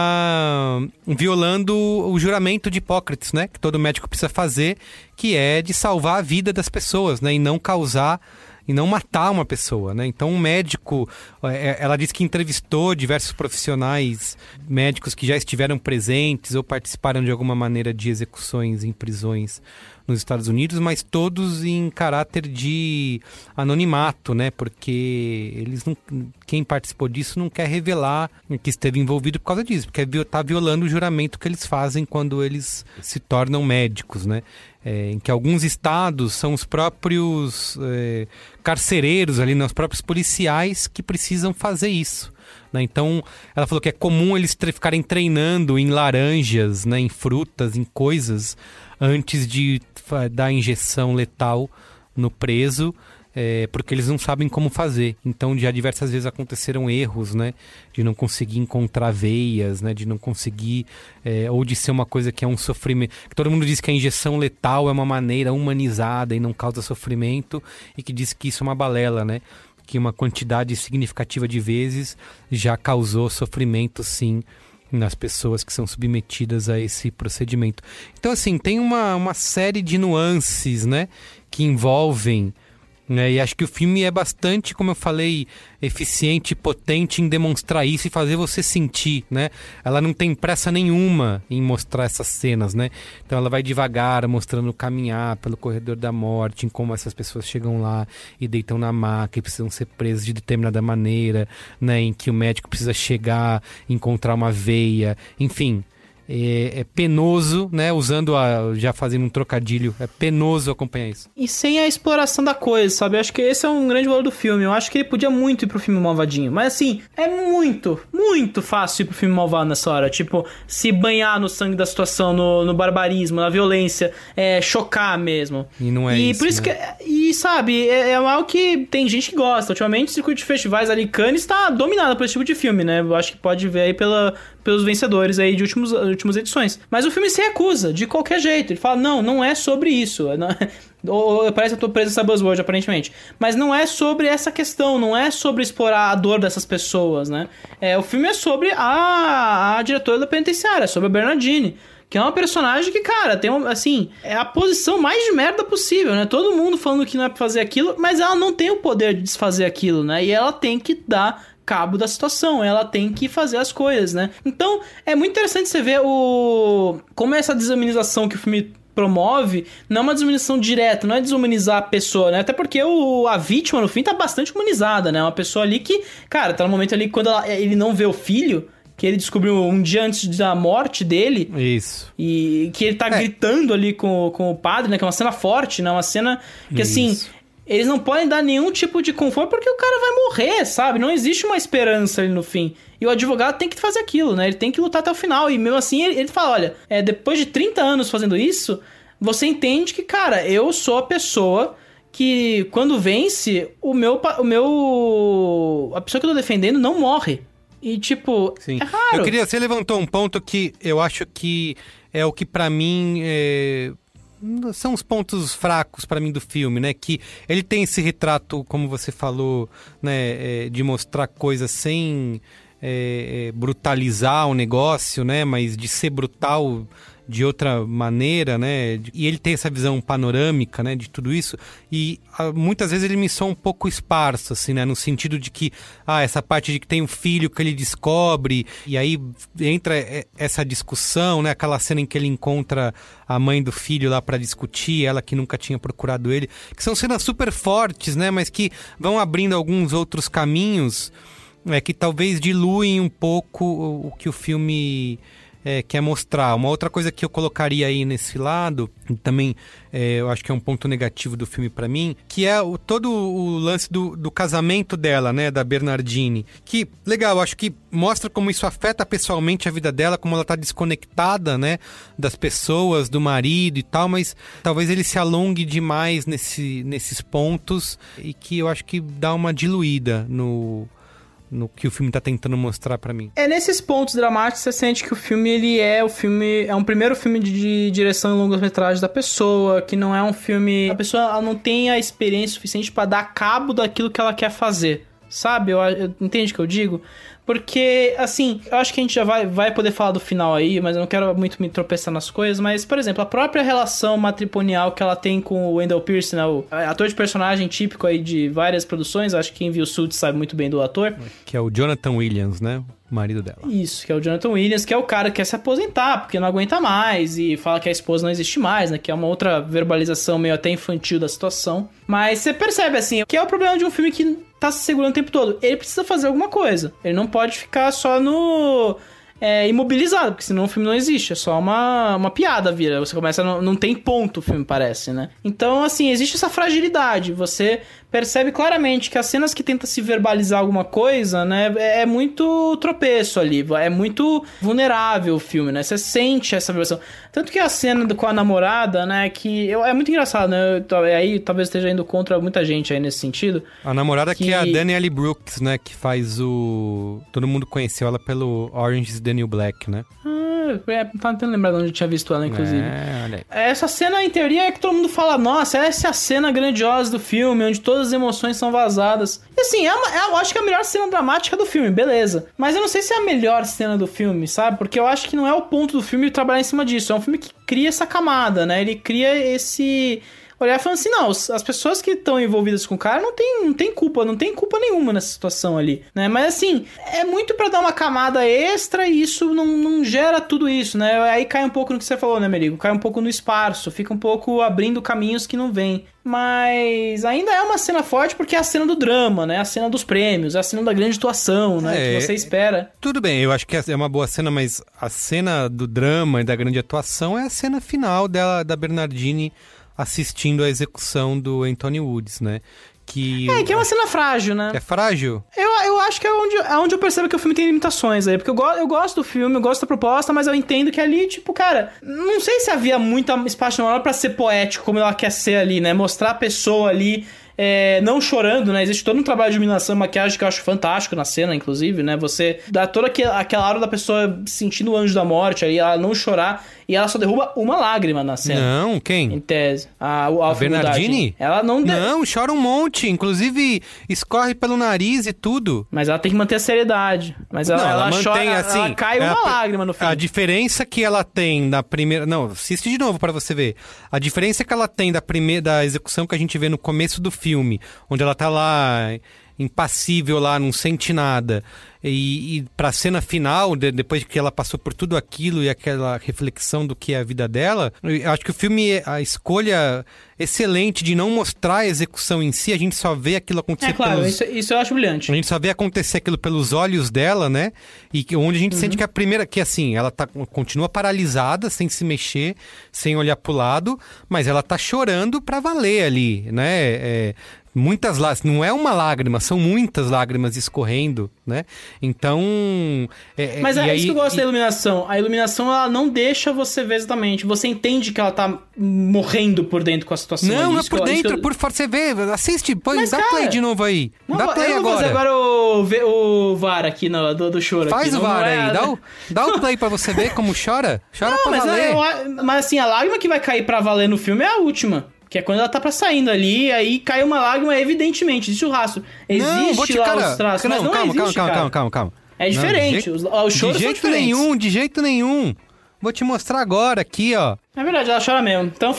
está violando o juramento de Hipócrates, né, que todo médico precisa fazer, que é de salvar a vida das pessoas, né, e não causar... e não matar uma pessoa, né? Então, um médico... Ela disse que entrevistou diversos profissionais médicos que já estiveram presentes ou participaram de alguma maneira de execuções em prisões nos Estados Unidos, mas todos em caráter de anonimato, né? Porque quem participou disso não quer revelar que esteve envolvido por causa disso, porque está violando o juramento que eles fazem quando eles se tornam médicos, né? Em que alguns estados são os próprios carcereiros ali, né, os próprios policiais que precisam fazer isso, né? Então, ela falou que é comum eles ficarem treinando em laranjas, né, em frutas, em coisas, antes de dar injeção letal no preso, porque eles não sabem como fazer. Então, já diversas vezes aconteceram erros, né? De não conseguir encontrar veias, né? De não conseguir... ou de ser uma coisa que é um sofrimento... Todo mundo diz que a injeção letal é uma maneira humanizada e não causa sofrimento, e que diz que isso é uma balela, né? Que uma quantidade significativa de vezes já causou sofrimento, sim, nas pessoas que são submetidas a esse procedimento. Então, assim, tem uma série de nuances, né? Que envolvem... E acho que o filme é bastante, como eu falei, eficiente e potente em demonstrar isso e fazer você sentir, né? Ela não tem pressa nenhuma em mostrar essas cenas, né? Então ela vai devagar, mostrando caminhar pelo corredor da morte, em como essas pessoas chegam lá e deitam na maca e precisam ser presas de determinada maneira, né? Em que o médico precisa chegar, encontrar uma veia, enfim... É penoso, né? Já fazendo um trocadilho, é penoso acompanhar isso. E sem a exploração da coisa, sabe? Eu acho que esse é um grande valor do filme. Eu acho que ele podia muito ir pro filme malvadinho. Mas assim, é muito, muito fácil ir pro filme malvado nessa hora. Tipo, se banhar no sangue da situação, no barbarismo, na violência, chocar mesmo. E não é isso, por isso, né? E E sabe, é algo que tem gente que gosta. Ultimamente, o circuito de festivais ali, Cannes, tá dominado por esse tipo de filme, né? Eu acho que pode ver aí pelos vencedores aí de últimas edições. Mas o filme se recusa, de qualquer jeito. Ele fala, não é sobre isso. Ou parece que eu tô preso nessa buzzword, aparentemente. Mas não é sobre essa questão, não é sobre explorar a dor dessas pessoas, né? O filme é sobre a diretora da penitenciária, sobre a Bernardine, que é uma personagem que, cara, tem é a posição mais de merda possível, né? Todo mundo falando que não é pra fazer aquilo, mas ela não tem o poder de desfazer aquilo, né? E ela tem que dar cabo da situação, ela tem que fazer as coisas, né? Então, é muito interessante você ver como essa desumanização que o filme promove não é uma desumanização direta, não é desumanizar a pessoa, né? Até porque a vítima, no fim, tá bastante humanizada, né? Uma pessoa ali que, cara, tá no momento ali quando ele não vê o filho, que ele descobriu um dia antes da morte dele. Isso. E que ele tá gritando ali com o padre, né? Que é uma cena forte, né? Uma cena que, assim, eles não podem dar nenhum tipo de conforto porque o cara vai morrer, sabe? Não existe uma esperança ali no fim. E o advogado tem que fazer aquilo, né? Ele tem que lutar até o final. E mesmo assim, ele fala, olha, depois de 30 anos fazendo isso, você entende que, cara, eu sou a pessoa que, quando vence, a pessoa que eu tô defendendo não morre. E, tipo, sim, é raro. Você levantou um ponto que eu acho que é o que pra mim são os pontos fracos pra mim do filme, né? Que ele tem esse retrato, como você falou, né? De mostrar coisas sem brutalizar o negócio, né? Mas de ser brutal de outra maneira, né? E ele tem essa visão panorâmica, né? De tudo isso. E muitas vezes ele me soa um pouco esparso, assim, né? No sentido de que, essa parte de que tem um filho que ele descobre, e aí entra essa discussão, né? Aquela cena em que ele encontra a mãe do filho lá pra discutir, ela que nunca tinha procurado ele. Que são cenas super fortes, né? Mas que vão abrindo alguns outros caminhos, que talvez diluem um pouco o que o filme quer mostrar. Uma outra coisa que eu colocaria aí nesse lado, e também eu acho que é um ponto negativo do filme pra mim, que é todo o lance do casamento dela, né, da Bernardine. Que, legal, eu acho que mostra como isso afeta pessoalmente a vida dela, como ela tá desconectada, né, das pessoas, do marido e tal, mas talvez ele se alongue demais nesses pontos e que eu acho que dá uma diluída no que o filme tá tentando mostrar pra mim. Nesses pontos dramáticos você sente que o filme, é um primeiro filme de direção em longas-metragens da pessoa, que não é um filme... A pessoa ela não tem a experiência suficiente pra dar cabo daquilo que ela quer fazer, sabe? Entende o que eu digo? Porque, assim, eu acho que a gente já vai poder falar do final aí, mas eu não quero muito me tropeçar nas coisas, mas, por exemplo, a própria relação matrimonial que ela tem com o Wendell Pierce, né, o ator de personagem típico aí de várias produções, acho que quem viu Suits sabe muito bem do ator. Que é o Jonathan Williams, né? O marido dela. Isso, que é o Jonathan Williams, que é o cara que quer se aposentar, porque não aguenta mais, e fala que a esposa não existe mais, né? Que é uma outra verbalização meio até infantil da situação. Mas você percebe, assim, que é o problema de um filme que tá se segurando o tempo todo. Ele precisa fazer alguma coisa. Ele não pode ficar só imobilizado, porque senão o filme não existe. É só uma piada, vira. Você começa... Não tem ponto o filme, parece, né? Então, assim, existe essa fragilidade. Você percebe claramente que as cenas que tentam se verbalizar alguma coisa, né? É muito tropeço ali. É muito vulnerável o filme, né? Você sente essa vibração. Tanto que a cena com a namorada, né? Que é muito engraçado, né? Aí talvez esteja indo contra muita gente aí nesse sentido. A namorada que é a Danielle Brooks, né? Que faz todo mundo conheceu ela pelo Orange is the New Black, né? Tá tentando lembrar de onde eu tinha visto ela, inclusive. Essa cena, em teoria, é que todo mundo fala, nossa, essa é a cena grandiosa do filme, onde todas as emoções são vazadas. E assim, eu acho que é a melhor cena dramática do filme, beleza. Mas eu não sei se é a melhor cena do filme, sabe? Porque eu acho que não é o ponto do filme trabalhar em cima disso. É um filme que cria essa camada, né? Ele cria esse... olhar falando assim, não, as pessoas que estão envolvidas com o cara não tem culpa nenhuma nessa situação ali, né? Mas assim, é muito pra dar uma camada extra e isso não gera tudo isso, né? Aí cai um pouco no que você falou, né, Merigo? Cai um pouco no esparso, fica um pouco abrindo caminhos que não vêm. Mas ainda é uma cena forte porque é a cena do drama, né? A cena dos prêmios, é a cena da grande atuação, né? Que você espera. Tudo bem, eu acho que é uma boa cena, mas a cena do drama e da grande atuação é a cena final da Bernardine assistindo a execução do Anthony Woods, né? que... que é uma cena frágil, né? É frágil? Eu acho que é onde eu percebo que o filme tem limitações aí. Porque eu gosto do filme, eu gosto da proposta, mas eu entendo que ali, tipo, cara... Não sei se havia muita espaço na hora pra ser poético, como ela quer ser ali, né? Mostrar a pessoa ali... não chorando, né? Existe todo um trabalho de iluminação e maquiagem que eu acho fantástico na cena, inclusive, né? Você dá toda aquela hora da pessoa sentindo o anjo da morte aí, ela não chorar, e ela só derruba uma lágrima na cena. Não, quem? Em tese. A Bernardini? Ela não... Não, chora um monte, inclusive escorre pelo nariz e tudo. Mas ela tem que manter a seriedade. Mas ela mantém, chora, assim, ela cai uma lágrima no fim. A diferença que ela tem na primeira... Não, assiste de novo pra você ver. A diferença que ela tem da execução que a gente vê no começo do filme, onde ela tá lá impassível lá, não sente nada, e pra cena final, depois que ela passou por tudo aquilo e aquela reflexão do que é a vida dela, eu acho que o filme, a escolha excelente de não mostrar a execução em si, a gente só vê aquilo acontecer isso eu acho brilhante. A gente só vê acontecer aquilo pelos olhos dela, né? E onde a gente sente que a primeira... Que assim, ela continua paralisada, sem se mexer, sem olhar pro lado, mas ela tá chorando pra valer ali, né? Muitas lágrimas, não é uma lágrima, são muitas lágrimas escorrendo, né? Então... Mas é isso que eu gosto da iluminação. A iluminação, ela não deixa você ver exatamente. Você entende que ela tá morrendo por dentro com a situação. Não é por dentro, por fora. Você vê, assiste, dá play de novo aí. Dá play agora. Eu vou fazer agora o VAR aqui do choro. Faz o VAR aí, dá o play pra você ver como chora. Chora pra valer. Mas assim, a lágrima que vai cair pra valer no filme é a última. Que é quando ela tá saindo ali, aí cai uma lágrima, evidentemente, existe o rastro. Existe os traços, mas não existe, calma. É diferente, os choros são diferentes. De jeito nenhum. Vou te mostrar agora aqui, ó. É verdade, ela chora mesmo. Então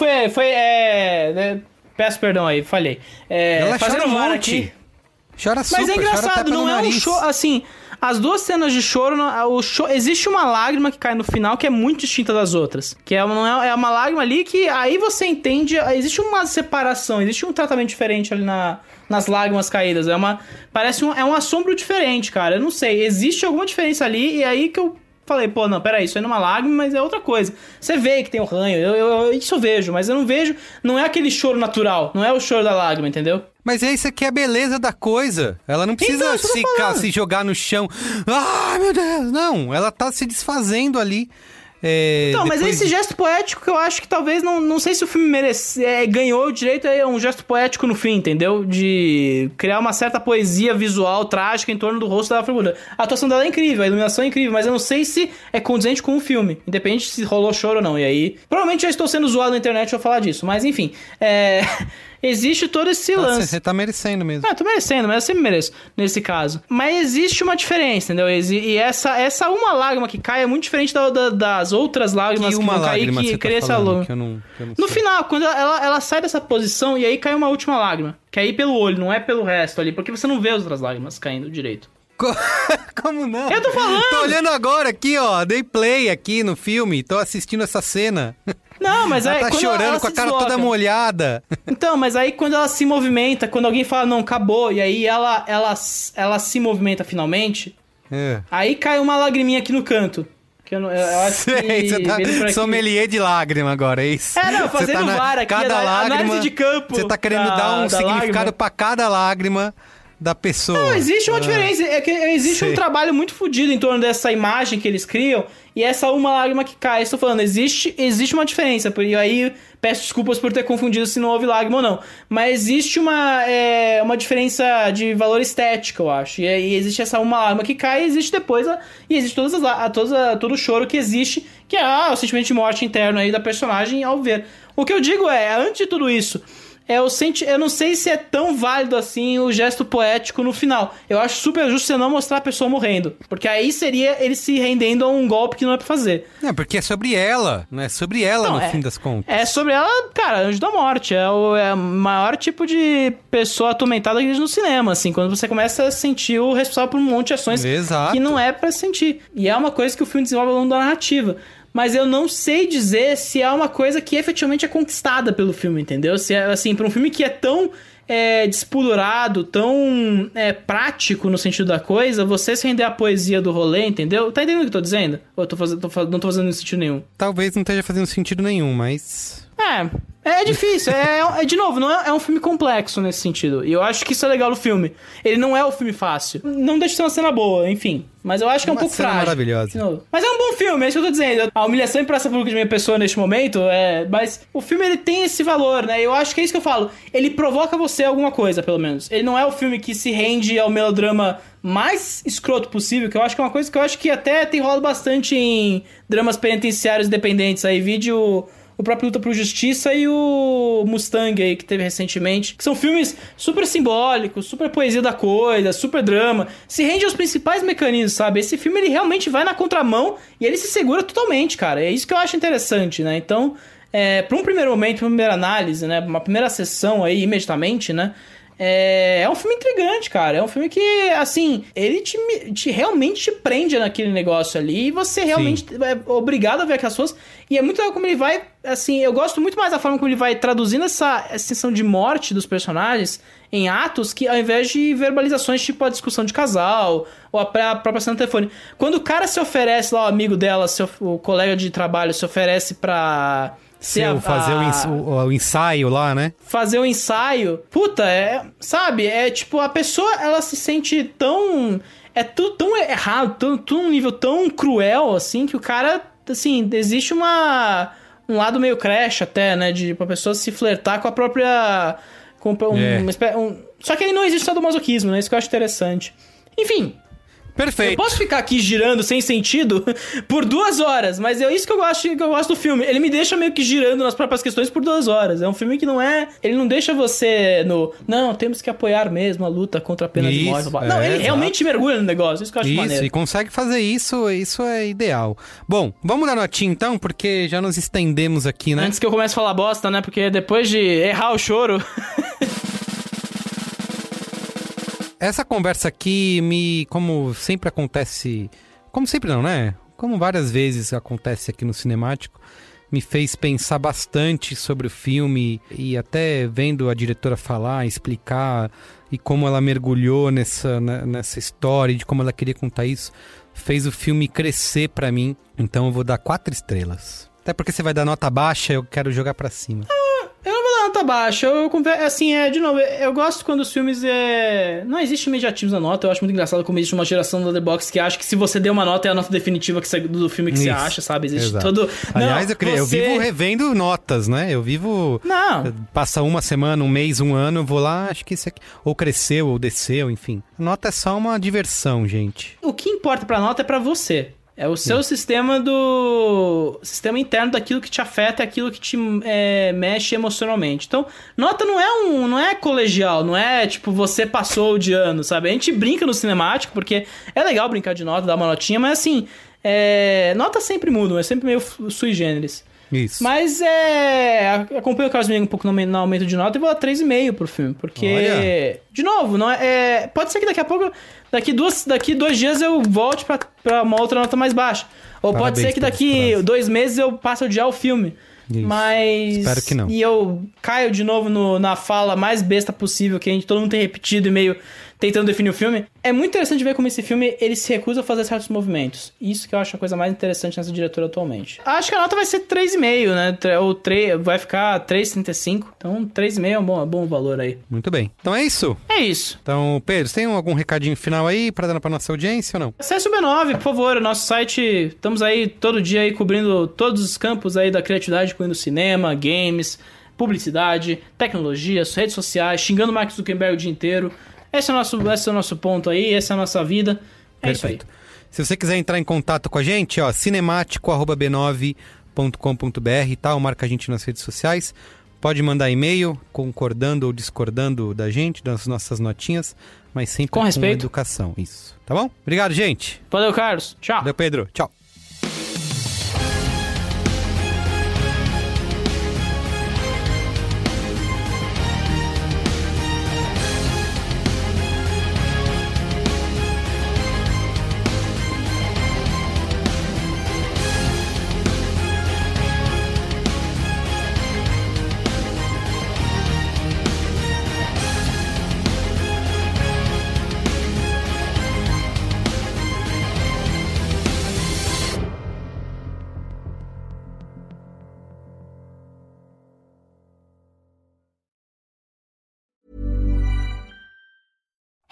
peço perdão aí, falhei. Ela chora um monte. Chora super, mas é engraçado, não é um choro, assim... As duas cenas de choro, existe uma lágrima que cai no final que é muito distinta das outras. Que é uma lágrima ali que aí você entende... Existe uma separação, existe um tratamento diferente ali nas lágrimas caídas. Parece um assombro diferente, cara. Eu não sei, existe alguma diferença ali e aí que eu falei, pô, não, peraí, isso aí não é uma lágrima, mas é outra coisa. Você vê que tem o ranho, isso eu vejo, mas eu não vejo... Não é aquele choro natural, não é o choro da lágrima, entendeu? Mas isso aqui é a beleza da coisa. Ela não precisa se jogar no chão. Ah, meu Deus! Não, ela tá se desfazendo ali. Mas esse gesto poético que eu acho que talvez, não sei se o filme ganhou o direito, é um gesto poético no fim, entendeu? De criar uma certa poesia visual, trágica em torno do rosto da figura. A atuação dela é incrível, a iluminação é incrível, mas eu não sei se é condizente com o filme, independente se rolou choro ou não. E aí, provavelmente já estou sendo zoado na internet ao falar disso, mas enfim, existe todo esse lance. Você tá merecendo mesmo. Tô merecendo, mas eu sempre mereço, nesse caso. Mas existe uma diferença, entendeu? E essa uma lágrima que cai é muito diferente das outras lágrimas que vão cair, que cria essa lágrima. No final, quando ela sai dessa posição e aí cai uma última lágrima. Que é aí pelo olho, não é pelo resto ali, porque você não vê as outras lágrimas caindo direito. Como não? Eu tô falando! Tô olhando agora aqui, ó, dei play aqui no filme, tô assistindo essa cena. Não, mas aí ela tá chorando com a cara toda molhada. Então, mas aí quando ela se movimenta, quando alguém fala, não, acabou, e aí ela se movimenta finalmente, aí cai uma lagriminha aqui no canto. Que eu acho que... Você tá sommelier de lágrima agora, é isso? Não, fazendo VAR aqui, cada lágrima, análise de campo. Você tá querendo dar um significado lágrima pra cada lágrima da pessoa. Não, existe uma diferença. É que existe um trabalho muito fodido em torno dessa imagem que eles criam e essa uma lágrima que cai. Estou falando, existe uma diferença. E aí, peço desculpas por ter confundido se não houve lágrima ou não. Mas existe uma diferença de valor estético, eu acho. E existe essa uma lágrima que cai e existe depois... E existe todo o choro que existe, que é o sentimento de morte interno aí da personagem ao ver. O que eu digo antes de tudo isso... Eu não sei se é tão válido assim o gesto poético no final. Eu acho super justo você não mostrar a pessoa morrendo. Porque aí seria ele se rendendo a um golpe que não é pra fazer. Porque é sobre ela. Não é sobre ela no fim das contas. É sobre ela, cara, anjo da morte. É o maior tipo de pessoa atormentada que existe no cinema, assim. Quando você começa a sentir o responsável por um monte de ações que não é pra sentir. E é uma coisa que o filme desenvolve ao longo da narrativa. Mas eu não sei dizer se é uma coisa que efetivamente é conquistada pelo filme, entendeu? Se é, assim, pra um filme que é tão despudorado, tão prático no sentido da coisa, você se render à poesia do rolê, entendeu? Tá entendendo o que eu tô dizendo? Ou eu não tô fazendo sentido nenhum? Talvez não esteja fazendo sentido nenhum, mas... É difícil, de novo, não é um filme complexo nesse sentido. E eu acho que isso é legal no filme. Ele não é um filme fácil. Não deixa de ser uma cena boa, enfim. Mas eu acho que é um pouco frágil. Maravilhosa. Mas é um bom filme, é isso que eu tô dizendo. A humilhação em praça pública de minha pessoa neste momento, mas o filme ele tem esse valor, né? Eu acho que é isso que eu falo. Ele provoca você alguma coisa, pelo menos. Ele não é o filme que se rende ao melodrama mais escroto possível, que eu acho que é uma coisa que eu acho que até tem rolado bastante em dramas penitenciários independentes aí, vídeo... O próprio Luta por Justiça e o Mustang aí, que teve recentemente. Que são filmes super simbólicos, super poesia da coisa, super drama. Se rende aos principais mecanismos, sabe? Esse filme, ele realmente vai na contramão e ele se segura totalmente, cara. É isso que eu acho interessante, né? Então, para um primeiro momento, uma primeira análise, né? Uma primeira sessão aí, imediatamente, né? É um filme intrigante, cara. É um filme que, assim, ele realmente te prende naquele negócio ali. E você realmente é obrigado a ver aquelas coisas. E é muito legal como ele vai, assim... Eu gosto muito mais da forma como ele vai traduzindo essa sensação de morte dos personagens em atos, que ao invés de verbalizações, tipo a discussão de casal ou a própria cena do telefone. Quando o cara se oferece lá, o amigo dela, o colega de trabalho, se oferece pra... fazer o ensaio lá, né? Fazer o ensaio. Puta, sabe? É tipo, a pessoa, ela se sente tão... É tudo tão errado, tudo num nível tão cruel, assim, que o cara, assim, existe um lado meio crash até, né? De pra pessoa se flertar com a própria... Só que aí não existe sadomasoquismo, né? Isso que eu acho interessante. Enfim... Perfeito. Eu posso ficar aqui girando sem sentido por 2 horas, mas é isso que eu gosto do filme. Ele me deixa meio que girando nas próprias questões por 2 horas. É um filme que não é... Ele não deixa você no... Não, temos que apoiar mesmo a luta contra a pena de morte. Não, ele realmente mergulha no negócio. Isso que eu acho maneiro. Isso, e consegue fazer isso é ideal. Bom, vamos dar notinha então, porque já nos estendemos aqui, né? Antes que eu comece a falar bosta, né? Porque depois de errar o choro... Essa conversa aqui como sempre acontece... Como sempre não, né? Como várias vezes acontece aqui no Cinemático, me fez pensar bastante sobre o filme e até vendo a diretora falar, explicar e como ela mergulhou nessa história, de como ela queria contar isso, fez o filme crescer pra mim. Então eu vou dar 4 estrelas. Até porque você vai dar nota baixa, eu quero jogar pra cima. Eu não vou dar nota baixa, assim, de novo, eu gosto quando os filmes não existe imediatismo na nota. Eu acho muito engraçado como existe uma geração do Letterboxd que acha que se você der uma nota é a nota definitiva do filme que você acha, sabe? Existe todo... Aliás, eu vivo revendo notas, né? Eu vivo... Não. Passa uma semana, um mês, um ano, eu vou lá, acho que isso aqui... Ou cresceu, ou desceu, enfim. A nota é só uma diversão, gente. O que importa pra nota é pra você. É o seu sistema interno daquilo que te afeta, aquilo que te mexe emocionalmente. Então, nota não é colegial, não é tipo você passou de ano, sabe? A gente brinca no Cinemático, porque é legal brincar de nota, dar uma notinha, mas assim, nota sempre muda, é sempre meio sui generis. Isso. Mas acompanho o Carlos Menino um pouco no aumento de nota e vou dar 3,5 pro filme. Porque, de novo, não pode ser que daqui a pouco, daqui 2 dias eu volte pra uma outra nota mais baixa. Ou pode ser que daqui 2 meses eu passe a odiar o filme. Isso. Mas... Espero que não. E eu caio de novo na fala mais besta possível, que todo mundo tem repetido e meio tentando definir o filme. É muito interessante ver como esse filme, ele se recusa a fazer certos movimentos. Isso que eu acho a coisa mais interessante nessa diretora atualmente. Acho que a nota vai ser 3,5, né? Ou 3, vai ficar 3,35. Então 3,5 é um bom valor aí. Muito bem. Então é isso? É isso. Então, Pedro, você tem algum recadinho final aí pra dar pra nossa audiência ou não? Acesse o B9, por favor. Nosso site, estamos aí todo dia aí cobrindo todos os campos aí da criatividade, incluindo cinema, games, publicidade, tecnologia, redes sociais, xingando o Mark Zuckerberg o dia inteiro. Esse é o nosso ponto aí, essa é a nossa vida. Perfeito. Isso aí. Se você quiser entrar em contato com a gente, cinemático@b9.com.br, tá? Ou marca a gente nas redes sociais. Pode mandar e-mail, concordando ou discordando da gente, das nossas notinhas, mas sempre com respeito. Educação. Isso. Tá bom? Obrigado, gente. Valeu, Carlos. Tchau. Valeu, Pedro. Tchau.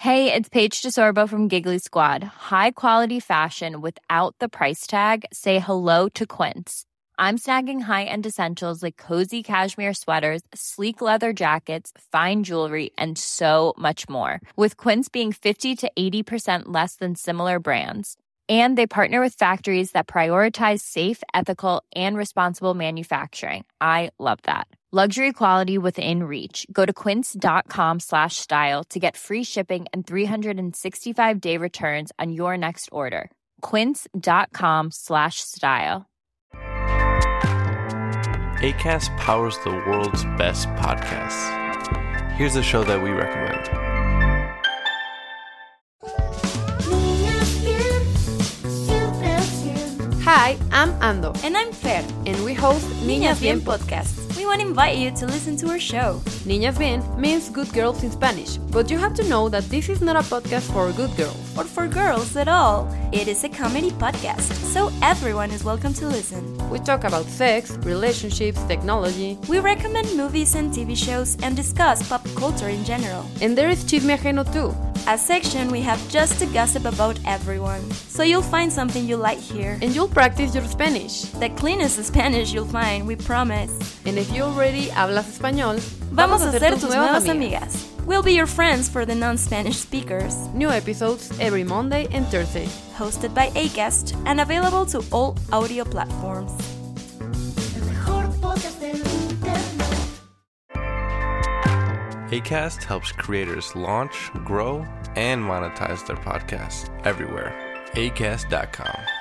Hey, it's Paige DeSorbo from Giggly Squad. High quality fashion without the price tag. Say hello to Quince. I'm snagging high-end essentials like cozy cashmere sweaters, sleek leather jackets, fine jewelry, and so much more. With Quince being 50 to 80% less than similar brands. And they partner with factories that prioritize safe, ethical, and responsible manufacturing. I love that. Luxury quality within reach. Go to quince.com/style to get free shipping and 365-day returns on your next order. Quince.com/style. Acast powers the world's best podcasts. Here's a show that we recommend. Hi, I'm Ando. And I'm Fer. And we host Niñas Bien Podcast. We want to invite you to listen to our show. Niñas Bien means good girls in Spanish, but you have to know that this is not a podcast for good girls. Or for girls at all. It is a comedy podcast, so everyone is welcome to listen. We talk about sex, relationships, technology. We recommend movies and TV shows and discuss pop culture in general. And there is Chisme Ajeno too. A section we have just to gossip about everyone. So you'll find something you like here. And you'll practice your Spanish. The cleanest Spanish you'll find, we promise. And if you already hablas español, vamos a ser tus nuevas amigas. We'll be your friends for the non-Spanish speakers. New episodes every Monday and Thursday. Hosted by Acast and available to all audio platforms. Acast helps creators launch, grow, and monetize their podcasts everywhere. Acast.com.